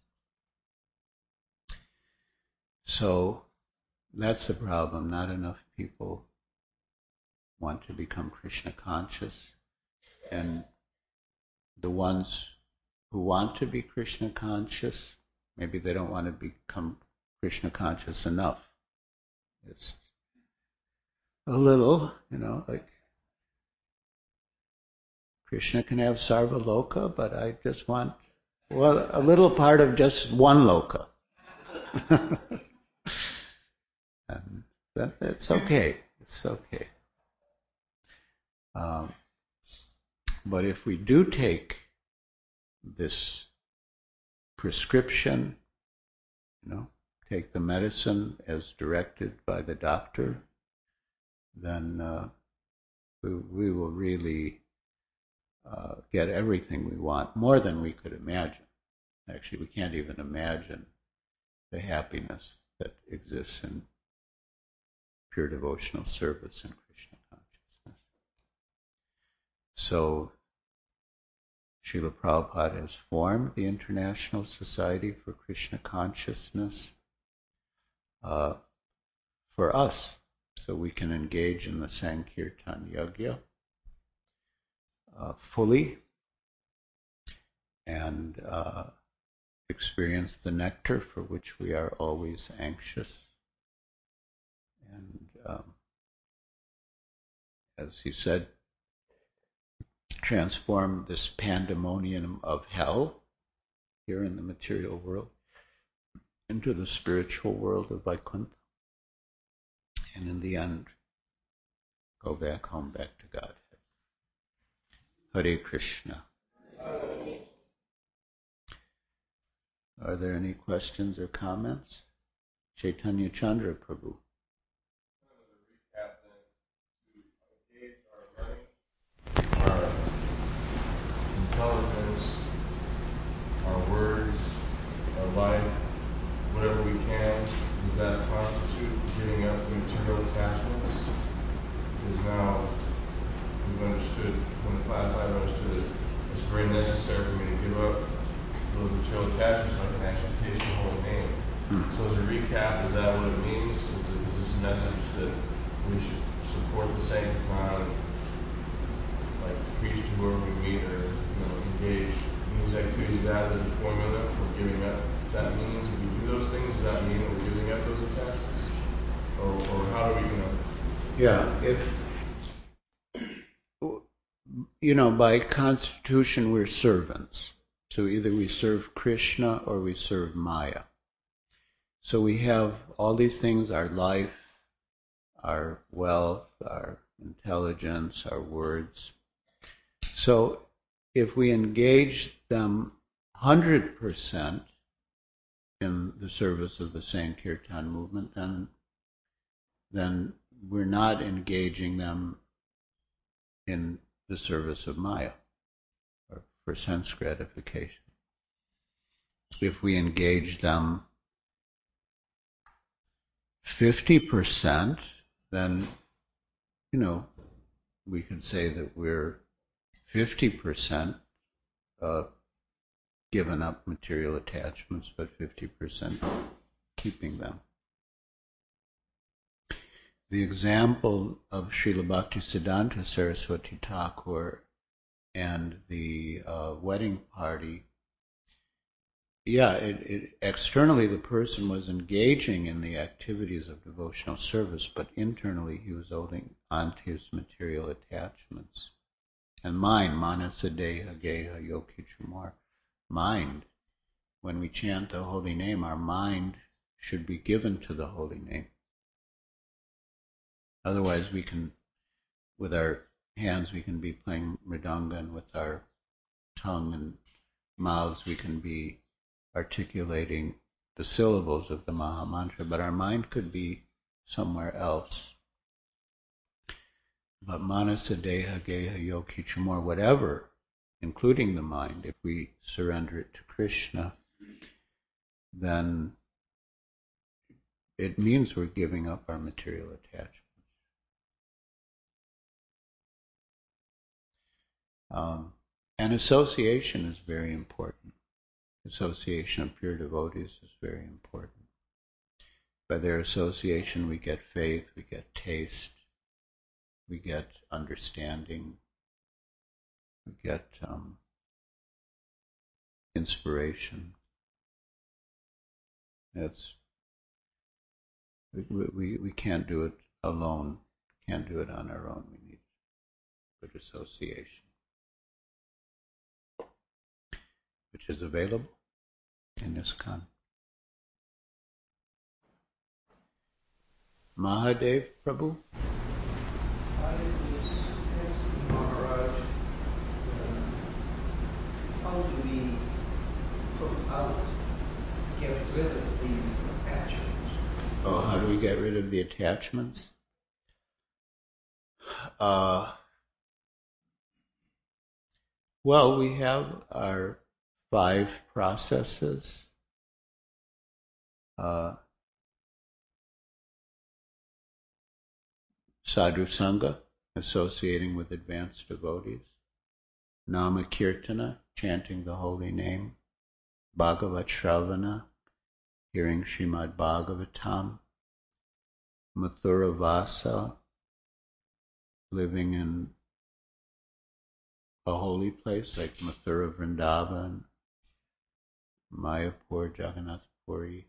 So that's the problem. Not enough people want to become Krishna conscious. And the ones who want to be Krishna conscious, maybe they don't want to become Krishna conscious enough. It's a little, you know, like Krishna can have sarvaloka, but I just want, well, a little part of just one loka. And that, that's okay. It's okay. Um, but if we do take this prescription, you know, take the medicine as directed by the doctor, then uh, we, we will really uh, get everything we want, more than we could imagine. Actually, we can't even imagine the happiness that exists in pure devotional service and Krishna consciousness. So, Srila Prabhupada has formed the International Society for Krishna Consciousness uh, for us, so we can engage in the Sankirtan Yajna uh, fully and uh, experience the nectar for which we are always anxious. And um, as he said, transform this pandemonium of hell here in the material world into the spiritual world of Vaikuntha. And in the end, go back home, back to Godhead. Hare Krishna. Are there any questions or comments? Chaitanya Chandra Prabhu. Our intelligence, our words, our life, whatever we can, does that constitute giving up the material attachments? Is now, we've understood, when the class I've understood it, it's very necessary for me to give up those material attachments so I can actually taste the holy name. Mm-hmm. So as a recap, is that what it means? Is, it, is this a message that we should support the Sankirtan, like preach to whoever we meet or you know, engage in these activities? That is the formula for giving up. That means if we do those things, does that mean that we're giving up those attachments? Or, or how do we, you know? Yeah, if, you know, by constitution we're servants. So either we serve Krishna or we serve Maya. So we have all these things, our life, our wealth, our intelligence, our words. So if we engage them one hundred percent in the service of the Sankirtan movement, then, then we're not engaging them in the service of Maya or for sense gratification. If we engage them fifty percent, then, you know, we can say that we're fifty percent uh, given up material attachments, but fifty percent keeping them. The example of Srila Bhaktisiddhanta Saraswati Thakur and the uh, wedding party yeah, it, it, externally the person was engaging in the activities of devotional service, but internally he was holding on to his material attachments. And mind, manasa deha geha yoki chumar, mind, when we chant the holy name, our mind should be given to the holy name. Otherwise we can, with our hands we can be playing mridanga, and with our tongue and mouths we can be articulating the syllables of the Maha Mantra, but our mind could be somewhere else. But manasa deha geha yoki chumar, whatever, including the mind, if we surrender it to Krishna, then it means we're giving up our material attachments. Um, and association is very important. Association of pure devotees is very important. By their association we get faith, we get taste, we get understanding, we get um, inspiration. It's, we, we, we can't do it alone, can't do it on our own. We need good association, which is available in ISKCON. Mahadev Prabhu? I was asking Maharaj, uh, how do we put out, get rid of these attachments? Oh, how do we get rid of the attachments? Uh, well, we have our five processes. Uh, Sadhu Sangha, associating with advanced devotees. Nama Kirtana, chanting the holy name. Bhagavat Shravana, hearing Srimad Bhagavatam. Mathura Vasa, living in a holy place like Mathura Vrindavan, Mayapur, Jagannath Puri,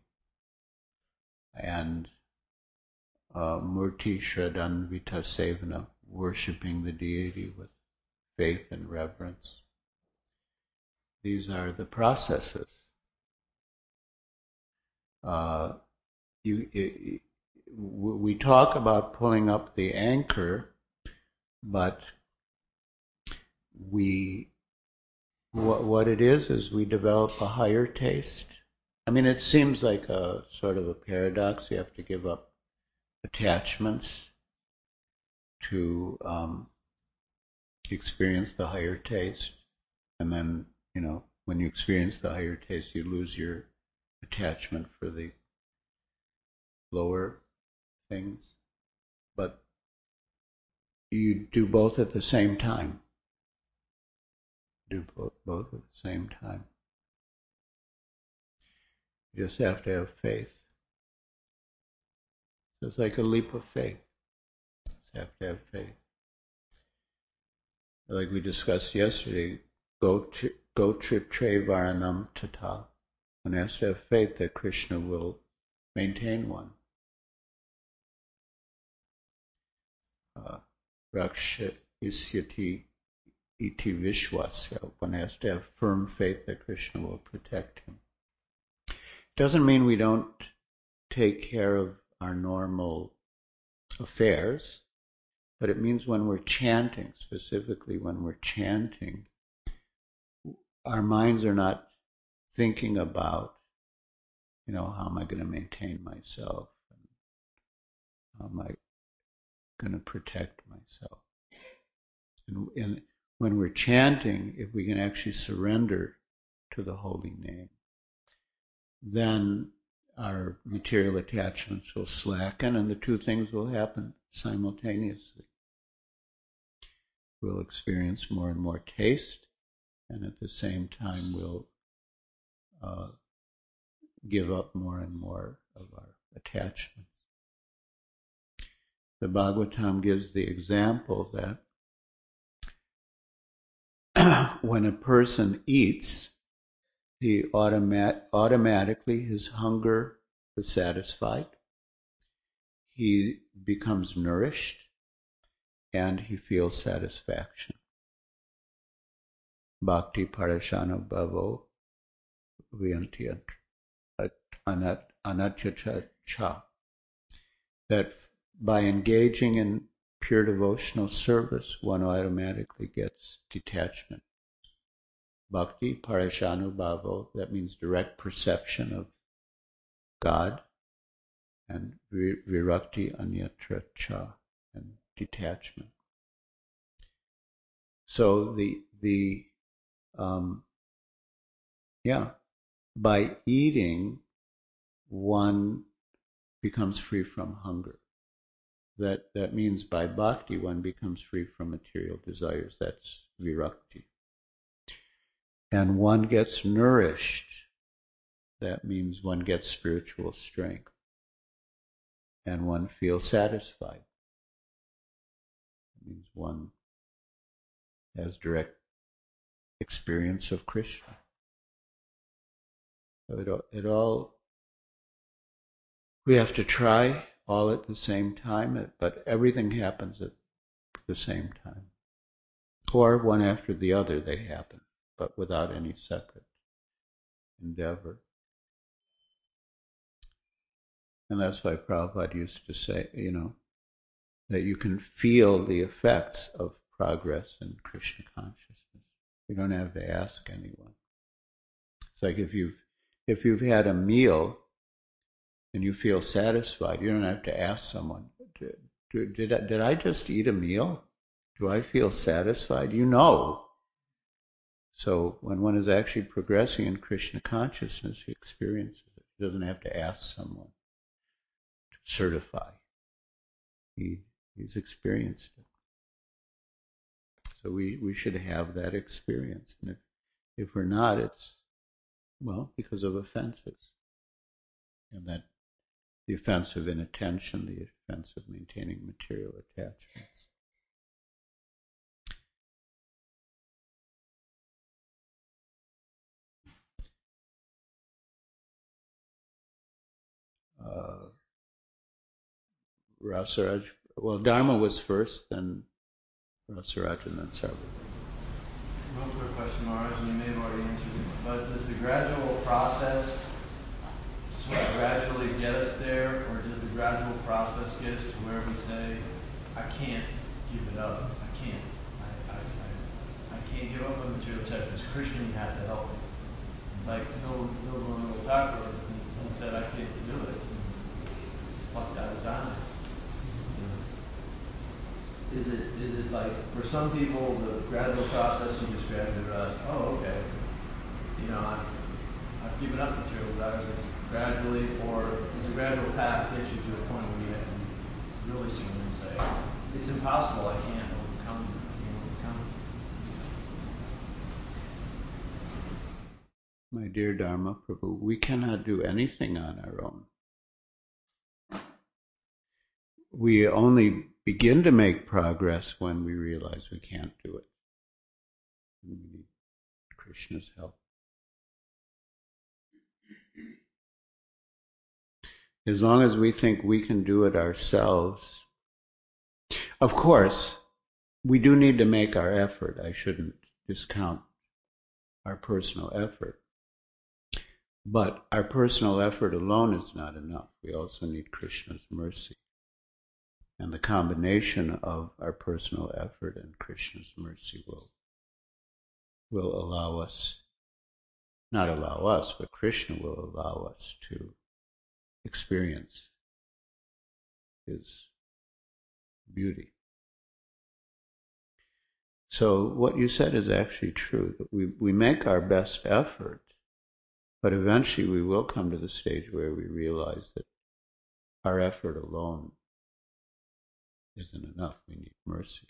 and uh, Murti Shraddhanvita Sevana, worshipping the deity with faith and reverence. These are the processes. Uh, you, it, we talk about pulling up the anchor, but we, what, what it is, is we develop a higher taste. I mean, it seems like a sort of a paradox. You have to give up attachments to um, experience the higher taste. And then, you know, when you experience the higher taste, you lose your attachment for the lower things. But you do both at the same time. Do both, both at the same time. You just have to have faith. So it's like a leap of faith. You just have to have faith. Like we discussed yesterday, go tri- go trip tre varanam tata. One has to have faith that Krishna will maintain one. Uh, Raksha isyati iti vishwasya. One has to have firm faith that Krishna will protect him. Doesn't mean we don't take care of our normal affairs, but it means when we're chanting, specifically when we're chanting, our minds are not thinking about, you know, how am I going to maintain myself? And how am I going to protect myself? And, and when we're chanting, if we can actually surrender to the holy name, then our material attachments will slacken and the two things will happen simultaneously. We'll experience more and more taste, and at the same time we'll uh, give up more and more of our attachments. The Bhagavatam gives the example that when a person eats, he automat- automatically, his hunger is satisfied. He becomes nourished, and he feels satisfaction. Bhakti parashano bhavo viyanti anatya cha. That by engaging in pure devotional service, one automatically gets detachment. Bhakti parashano bhavo, that means direct perception of God, and virakti anyatra cha, and detachment. So the the um, yeah, by eating, one becomes free from hunger. That that means by bhakti one becomes free from material desires. That's virakti. And one gets nourished. That means one gets spiritual strength. And one feels satisfied. It means one has direct experience of Krishna. So it, it all, we have to try all at the same time, but everything happens at the same time. Or one after the other they happen, but without any separate endeavor. And that's why Prabhupada used to say, you know, that you can feel the effects of progress in Krishna consciousness. You don't have to ask anyone. It's like if you've if you've had a meal and you feel satisfied, you don't have to ask someone, did, did, I, did I just eat a meal? Do I feel satisfied? You know. So when one is actually progressing in Krishna consciousness, he experiences it. He doesn't have to ask someone to certify. He, he's experienced it. So we, we should have that experience. And if, if we're not, it's, well, because of offenses. And that the offense of inattention, the offense of maintaining material attachments. Uh, Rasaraj, well, Dharma was first, then Rasaraj, and then Sarva. Real quick question, Maharaj, and you may have already answered it, but does the gradual process sort of gradually get us there, or does the gradual process get us to where we say, I can't give it up, I can't, I, I, I, I can't give up on material attachments, Krishna, you have to help me. Like, no, no, no, no, Thakur, he said, I can't do it. Fuck that was honest. Is it is it like for some people the gradual process you just gradually realize, oh okay, you know I've I've given up material desires. It's gradually, or does the gradual path get you to a point where you have to really soon and say, it's impossible, I can't overcome, I can't overcome. My dear Dharma Prabhu, we cannot do anything on our own. We only begin to make progress when we realize we can't do it. We need Krishna's help. As long as we think we can do it ourselves, of course, we do need to make our effort. I shouldn't discount our personal effort. But our personal effort alone is not enough. We also need Krishna's mercy. And the combination of our personal effort and Krishna's mercy will, will allow us, not allow us, but Krishna will allow us to experience his beauty. So what you said is actually true, that we, we make our best effort, but eventually we will come to the stage where we realize that our effort alone isn't enough. We need mercy.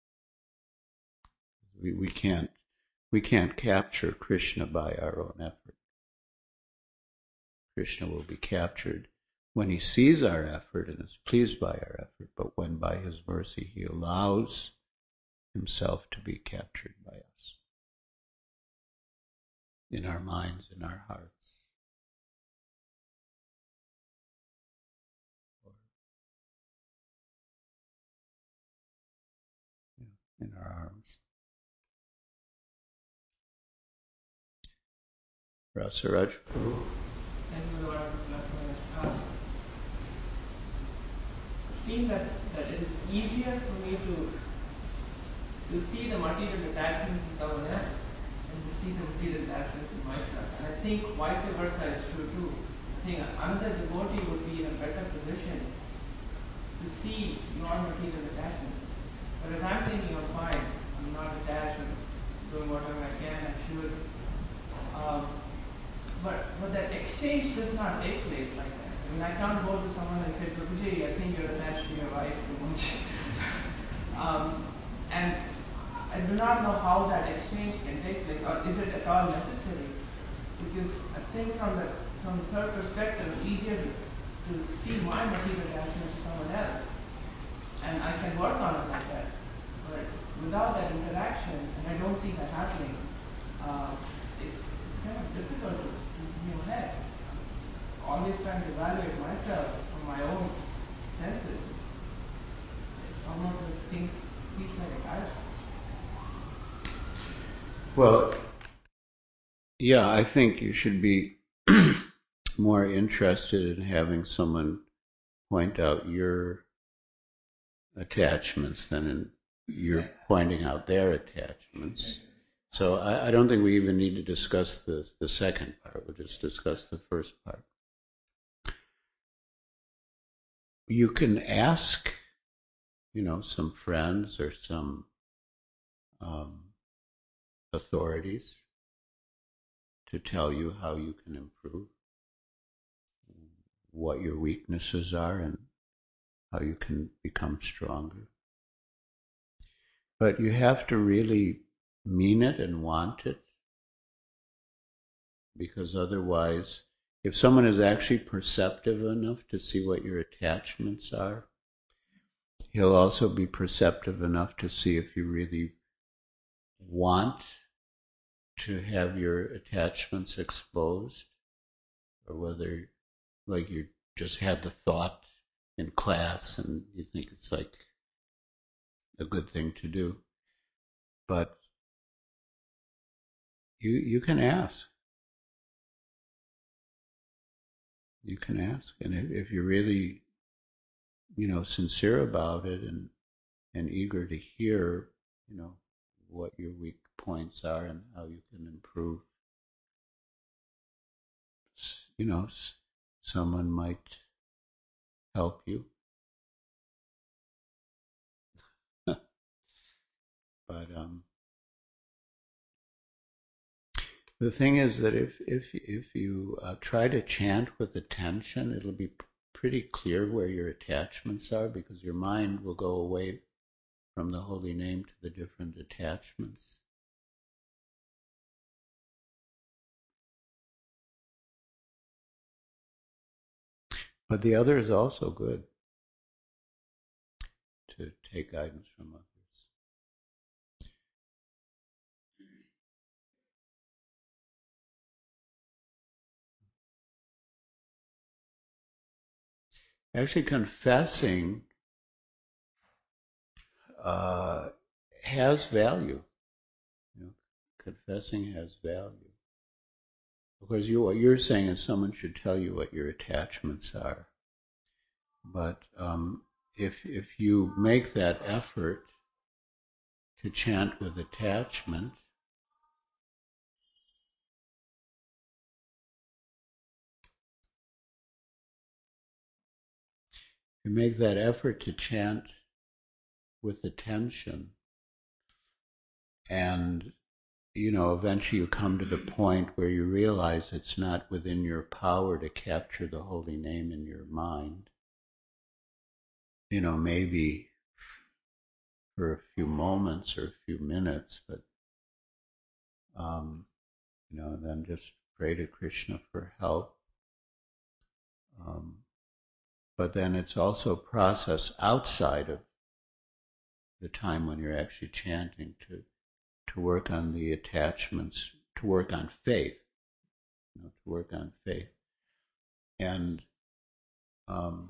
We, we can't we can't capture Krishna by our own effort. Krishna will be captured when he sees our effort and is pleased by our effort, but when by his mercy he allows himself to be captured by us. in our minds, in our hearts. In our arms. Rasaraj Prabhu. Thank you, Lord. Uh, seeing that, that it is easier for me to to see the material attachments in someone else and to see the material attachments in myself. And I think vice versa is true too. I think another devotee would be in a better position to see your material attachments. Whereas I'm thinking I'm fine, I'm not attached, I'm doing whatever I can, I should. Um, but but that exchange does not take place like that. I mean, I can't go to someone and say, Prabhuji, I think you're attached to your wife too much. um, and I do not know how that exchange can take place, or is it at all necessary? Because I think from the from the third perspective, it's easier to, to see my material attachments to someone else. And I can work on it like that. But without that interaction, and I don't see that happening, uh, it's, it's kind of difficult to, to move ahead. I'm always trying to evaluate myself from my own senses. It's almost as things feels like a paradox. Well, yeah, I think you should be more interested in having someone point out your attachments than in you're pointing out their attachments. So I, I don't think we even need to discuss the, the second part. We'll just discuss the first part. You can ask, you know, some friends or some um, authorities to tell you how you can improve, what your weaknesses are, and how you can become stronger. But you have to really mean it and want it, because otherwise, if someone is actually perceptive enough to see what your attachments are, he'll also be perceptive enough to see if you really want to have your attachments exposed, or whether, like, you just had the thought in class and you think it's like a good thing to do. But you you can ask. You can ask, and if, if you're really, you know, sincere about it and and eager to hear, you know, what your weak points are and how you can improve, you know, someone might help you. But um, the thing is that if if if you uh, try to chant with attention, it'll be p- pretty clear where your attachments are, because your mind will go away from the holy name to the different attachments. But the other is also good, to take guidance from others. Actually, confessing uh, has value. You know, confessing has value. Because you, what you're saying is someone should tell you what your attachments are. But um, if if you make that effort to chant with attachment, you make that effort to chant with attention, and you know, eventually you come to the point where you realize it's not within your power to capture the holy name in your mind. You know, maybe for a few moments or a few minutes, but um, you know, then just pray to Krishna for help. Um, but then it's also a process outside of the time when you're actually chanting to to work on the attachments, to work on faith. you know, to work on faith. And um,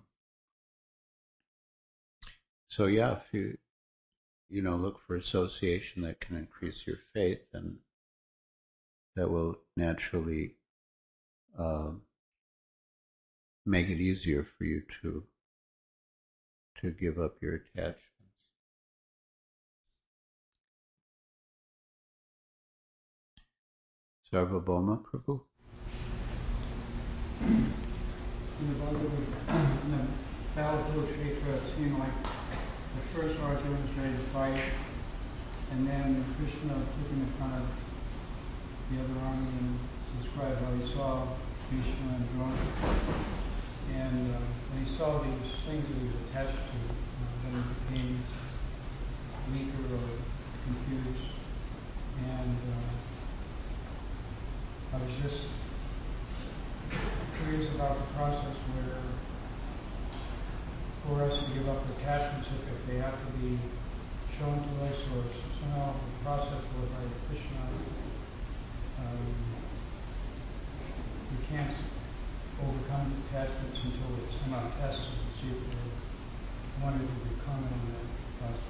so, yeah, if you, you know, look for association that can increase your faith, then that will naturally uh, make it easier for you to to give up your attachments. Sarvabhauma Prabhu? In the Bhagavad in the Battle of Kurukshetra, it seemed like the first Arjuna was ready to fight, and then Krishna took him in front of the other army and described how he saw Bhishma and Drona. And uh, when he saw these things that he was attached to, uh, then he became weaker or confused. And uh, I was just curious about the process where for us to give up attachments if, if they have to be shown to us or somehow the process whereby Krishna um, we can't overcome attachments until it's somehow tested to see if they're I wondered if you could comment on that process.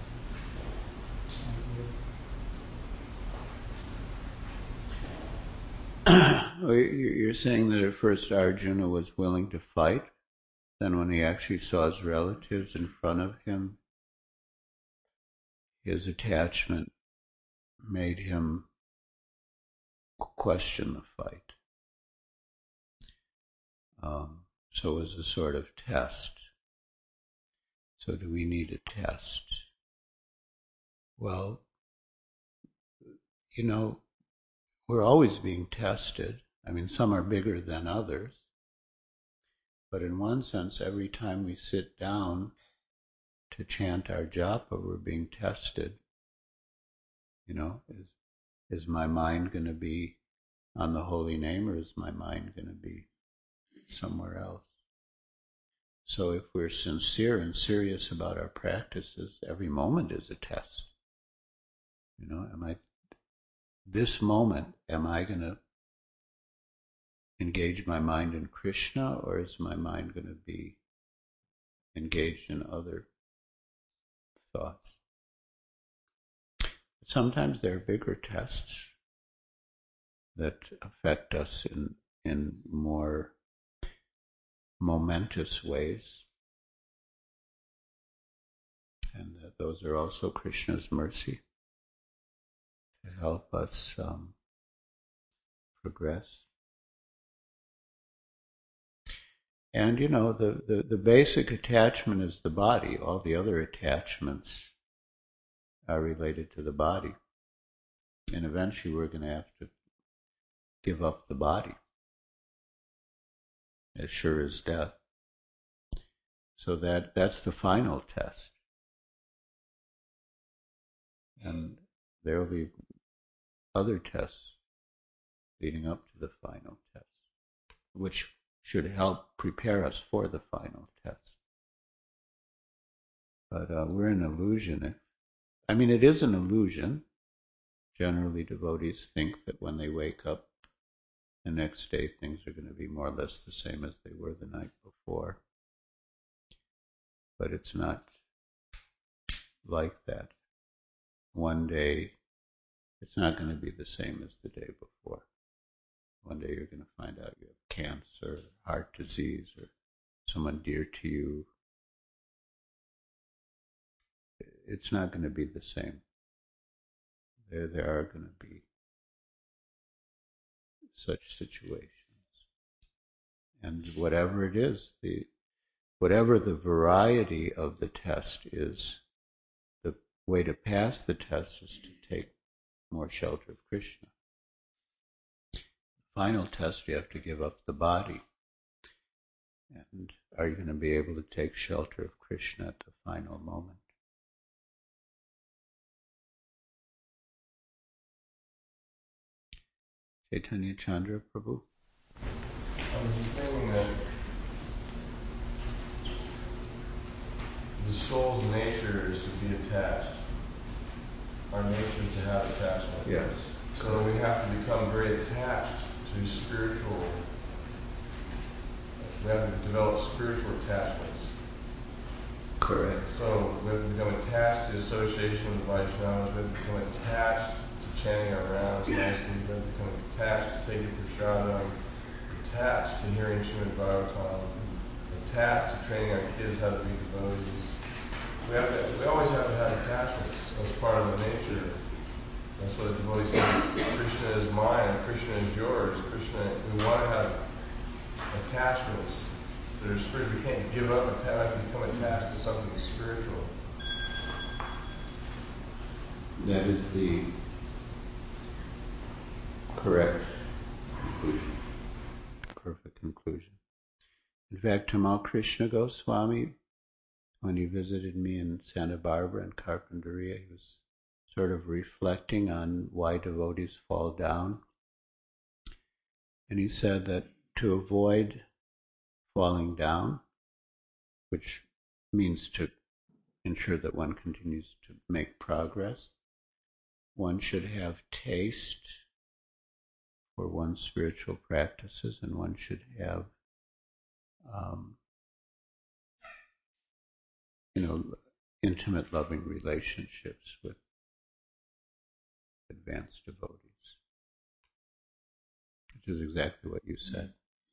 You're saying that at first Arjuna was willing to fight, then when he actually saw his relatives in front of him, his attachment made him question the fight. Um, so it was a sort of test. So do we need a test? Well, you know, we're always being tested. I mean, some are bigger than others. But in one sense, every time we sit down to chant our japa, we're being tested. You know, is, is my mind going to be on the holy name, or is my mind going to be somewhere else? So if we're sincere and serious about our practices, every moment is a test. You know, am I, this moment, am I going to engage my mind in Krishna, or is my mind going to be engaged in other thoughts? Sometimes there are bigger tests that affect us in, in more momentous ways. And uh, those are also Krishna's mercy to help us um, progress. And you know, the, the, the basic attachment is the body. All the other attachments are related to the body. And eventually we're going to have to give up the body, as sure as death. So that, that's the final test. And there will be other tests leading up to the final test, which should help prepare us for the final test. But uh, we're an illusion. I mean, it is an illusion. Generally, devotees think that when they wake up the next day, things are going to be more or less the same as they were the night before. But it's not like that. One day, it's not going to be the same as the day before. One day you're going to find out you have cancer, heart disease, or someone dear to you. It's not going to be the same. There, there are going to be such situations. And whatever it is, the whatever the variety of the test is, the way to pass the test is to take more shelter of Krishna. Final test, you have to give up the body. And are you going to be able to take shelter of Krishna at the final moment? Chaitanya Chandra Prabhu? I was just saying that the soul's nature is to be attached. Our nature is to have attachment. Yes. So we have to become very attached to spiritual, we have to develop spiritual attachments. Correct. So we have to become attached to the association with the Vaishnavas, we have to become attached to chanting our rounds nicely, we have to become attached to taking prasadam, attached to hearing Srimad Bhagavatam, attached to training our kids how to be devotees. We have to, we always have to have attachments as part of the nature. That's what the devotee says, Krishna is mine, Krishna is yours. Krishna, we want to have attachments that are spiritual. We can't give up, we have to become attached to something spiritual. That is the correct conclusion. Perfect conclusion. In fact, Tamal Krishna Goswami, when he visited me in Santa Barbara and Carpinteria, he was sort of reflecting on why devotees fall down. And he said that to avoid falling down, which means to ensure that one continues to make progress, one should have taste for one's spiritual practices, and one should have, um, you know, intimate, loving relationships with advanced devotees, which is exactly what you said.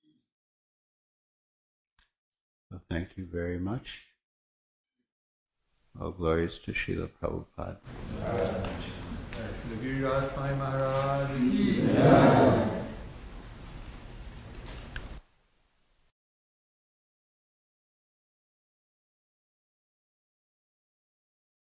So thank you very much. All glories to Srila Prabhupada. Shri Giri Raj Sai Maharaj ki